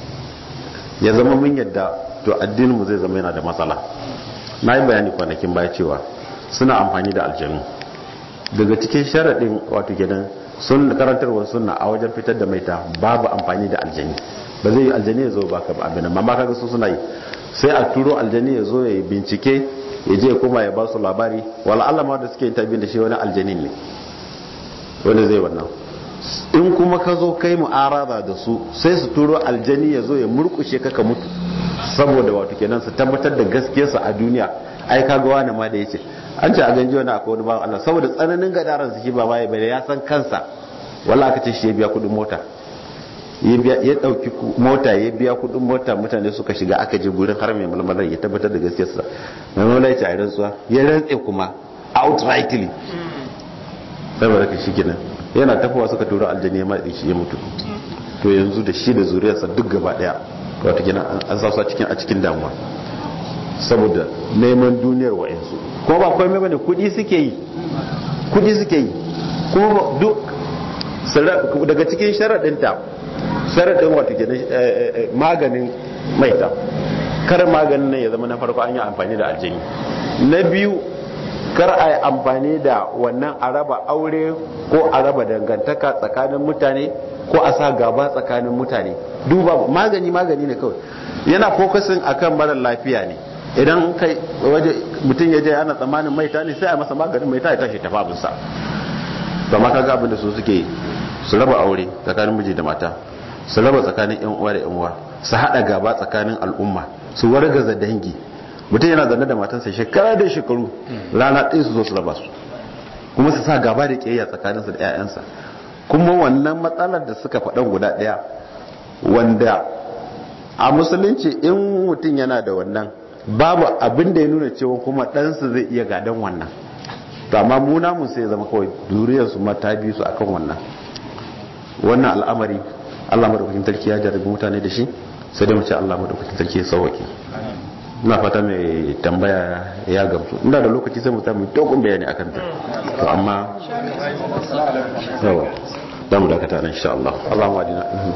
ya zama mun yadda, to addinin mu zai zama yana da matsala. Na yi bayani kwanakin baya cewa suna amfani da aljanu. Daga cikin sharaɗin wato gidan sun karantarwar sunna a wajen fitar da maita babu amfani da aljani. Ba zai yi aljani ya zo ba ka abin nan, amma kaga su suna yi, sai a turo aljani ya zo ya yi bincike, ya je kuma ya ba su labari. Wala Allah ma da suke yin tabbin da shi wani aljani ne wanda zai wannan. In kuma ka zo kai mu'arada da su, sai su turo aljani ya zo ya murkushe ka ka mutu, saboda wato kenan su tabbatar da gaskiyarsa a duniya. Ai kaga wani ma da yace an ce a ganji wani akwai wani bawan Allah, saboda tsananin gadaran su shi ba bai bare ya san kansa, wallahi aka ce shi ya biya kudin mota, ya biya ya dauki mota ya biya kudin mota, mutane suka shiga aka je gurin har mai mulmular ya tabbatar da gaskiyarsa. Mai mulmular ya ce a rantsuwa, ya rantse kuma outrightly, saboda ka shi kenan yana tafowa suka tura aljani ma shi ya mutu. To yanzu da shi da zuriyarsa duk gaba daya wato kenan an sa su a cikin a cikin damuwa saboda neman duniyar wa'ansu. Ko ba komai bane, kudi suke yi, kudi suke yi kuma duk daga cikin sharadinta, sharadin wato kenan maganin maita, kar maganin nan ya zama na farko an yi amfani da aljani, na biyu kar a yi amfani da wannan a raba aure ko a raba dangantaka tsakanin mutane ko a sa gaba tsakanin mutane. Duba magani magani ne kawai, yana fokusin akan mara lafiya ne. Idan kai waje mutum ya je ana tsammanin maita ne, sai a masa maganin maita ya tashi tafi abinsa. Ba ma kaga abin da su suke su raba aure tsakanin miji da mata, su raba tsakanin yan uwa da yan uwa, su hada gaba tsakanin al'umma, su wargaza dangi. Mutum yana zanne da matansa shekara da shekaru, rana ɗaya su zo su raba su, kuma su sa gaba da ƙiyayya tsakaninsu da 'ya'yansa. Kuma wannan matsalar da suka faɗan guda ɗaya, wanda a musulunci in mutum yana da wannan babu abin da ya nuna cewa kuma ɗansa zai iya gadon wannan. To amma mu namun sai ya zama kawai zuriyarsu mata biyu su akan wannan wannan al'amari. Allah madaukakin sarki ya jarabi mutane da shi, sai dai mu ce Allah madaukakin sarki ya sauke. Ina fata mai tambaya ya gamsu, inda da lokaci sai mu samu dogon bayani akan ta, to amma yawa za mu dakata nan insha Allah. Allahumma adina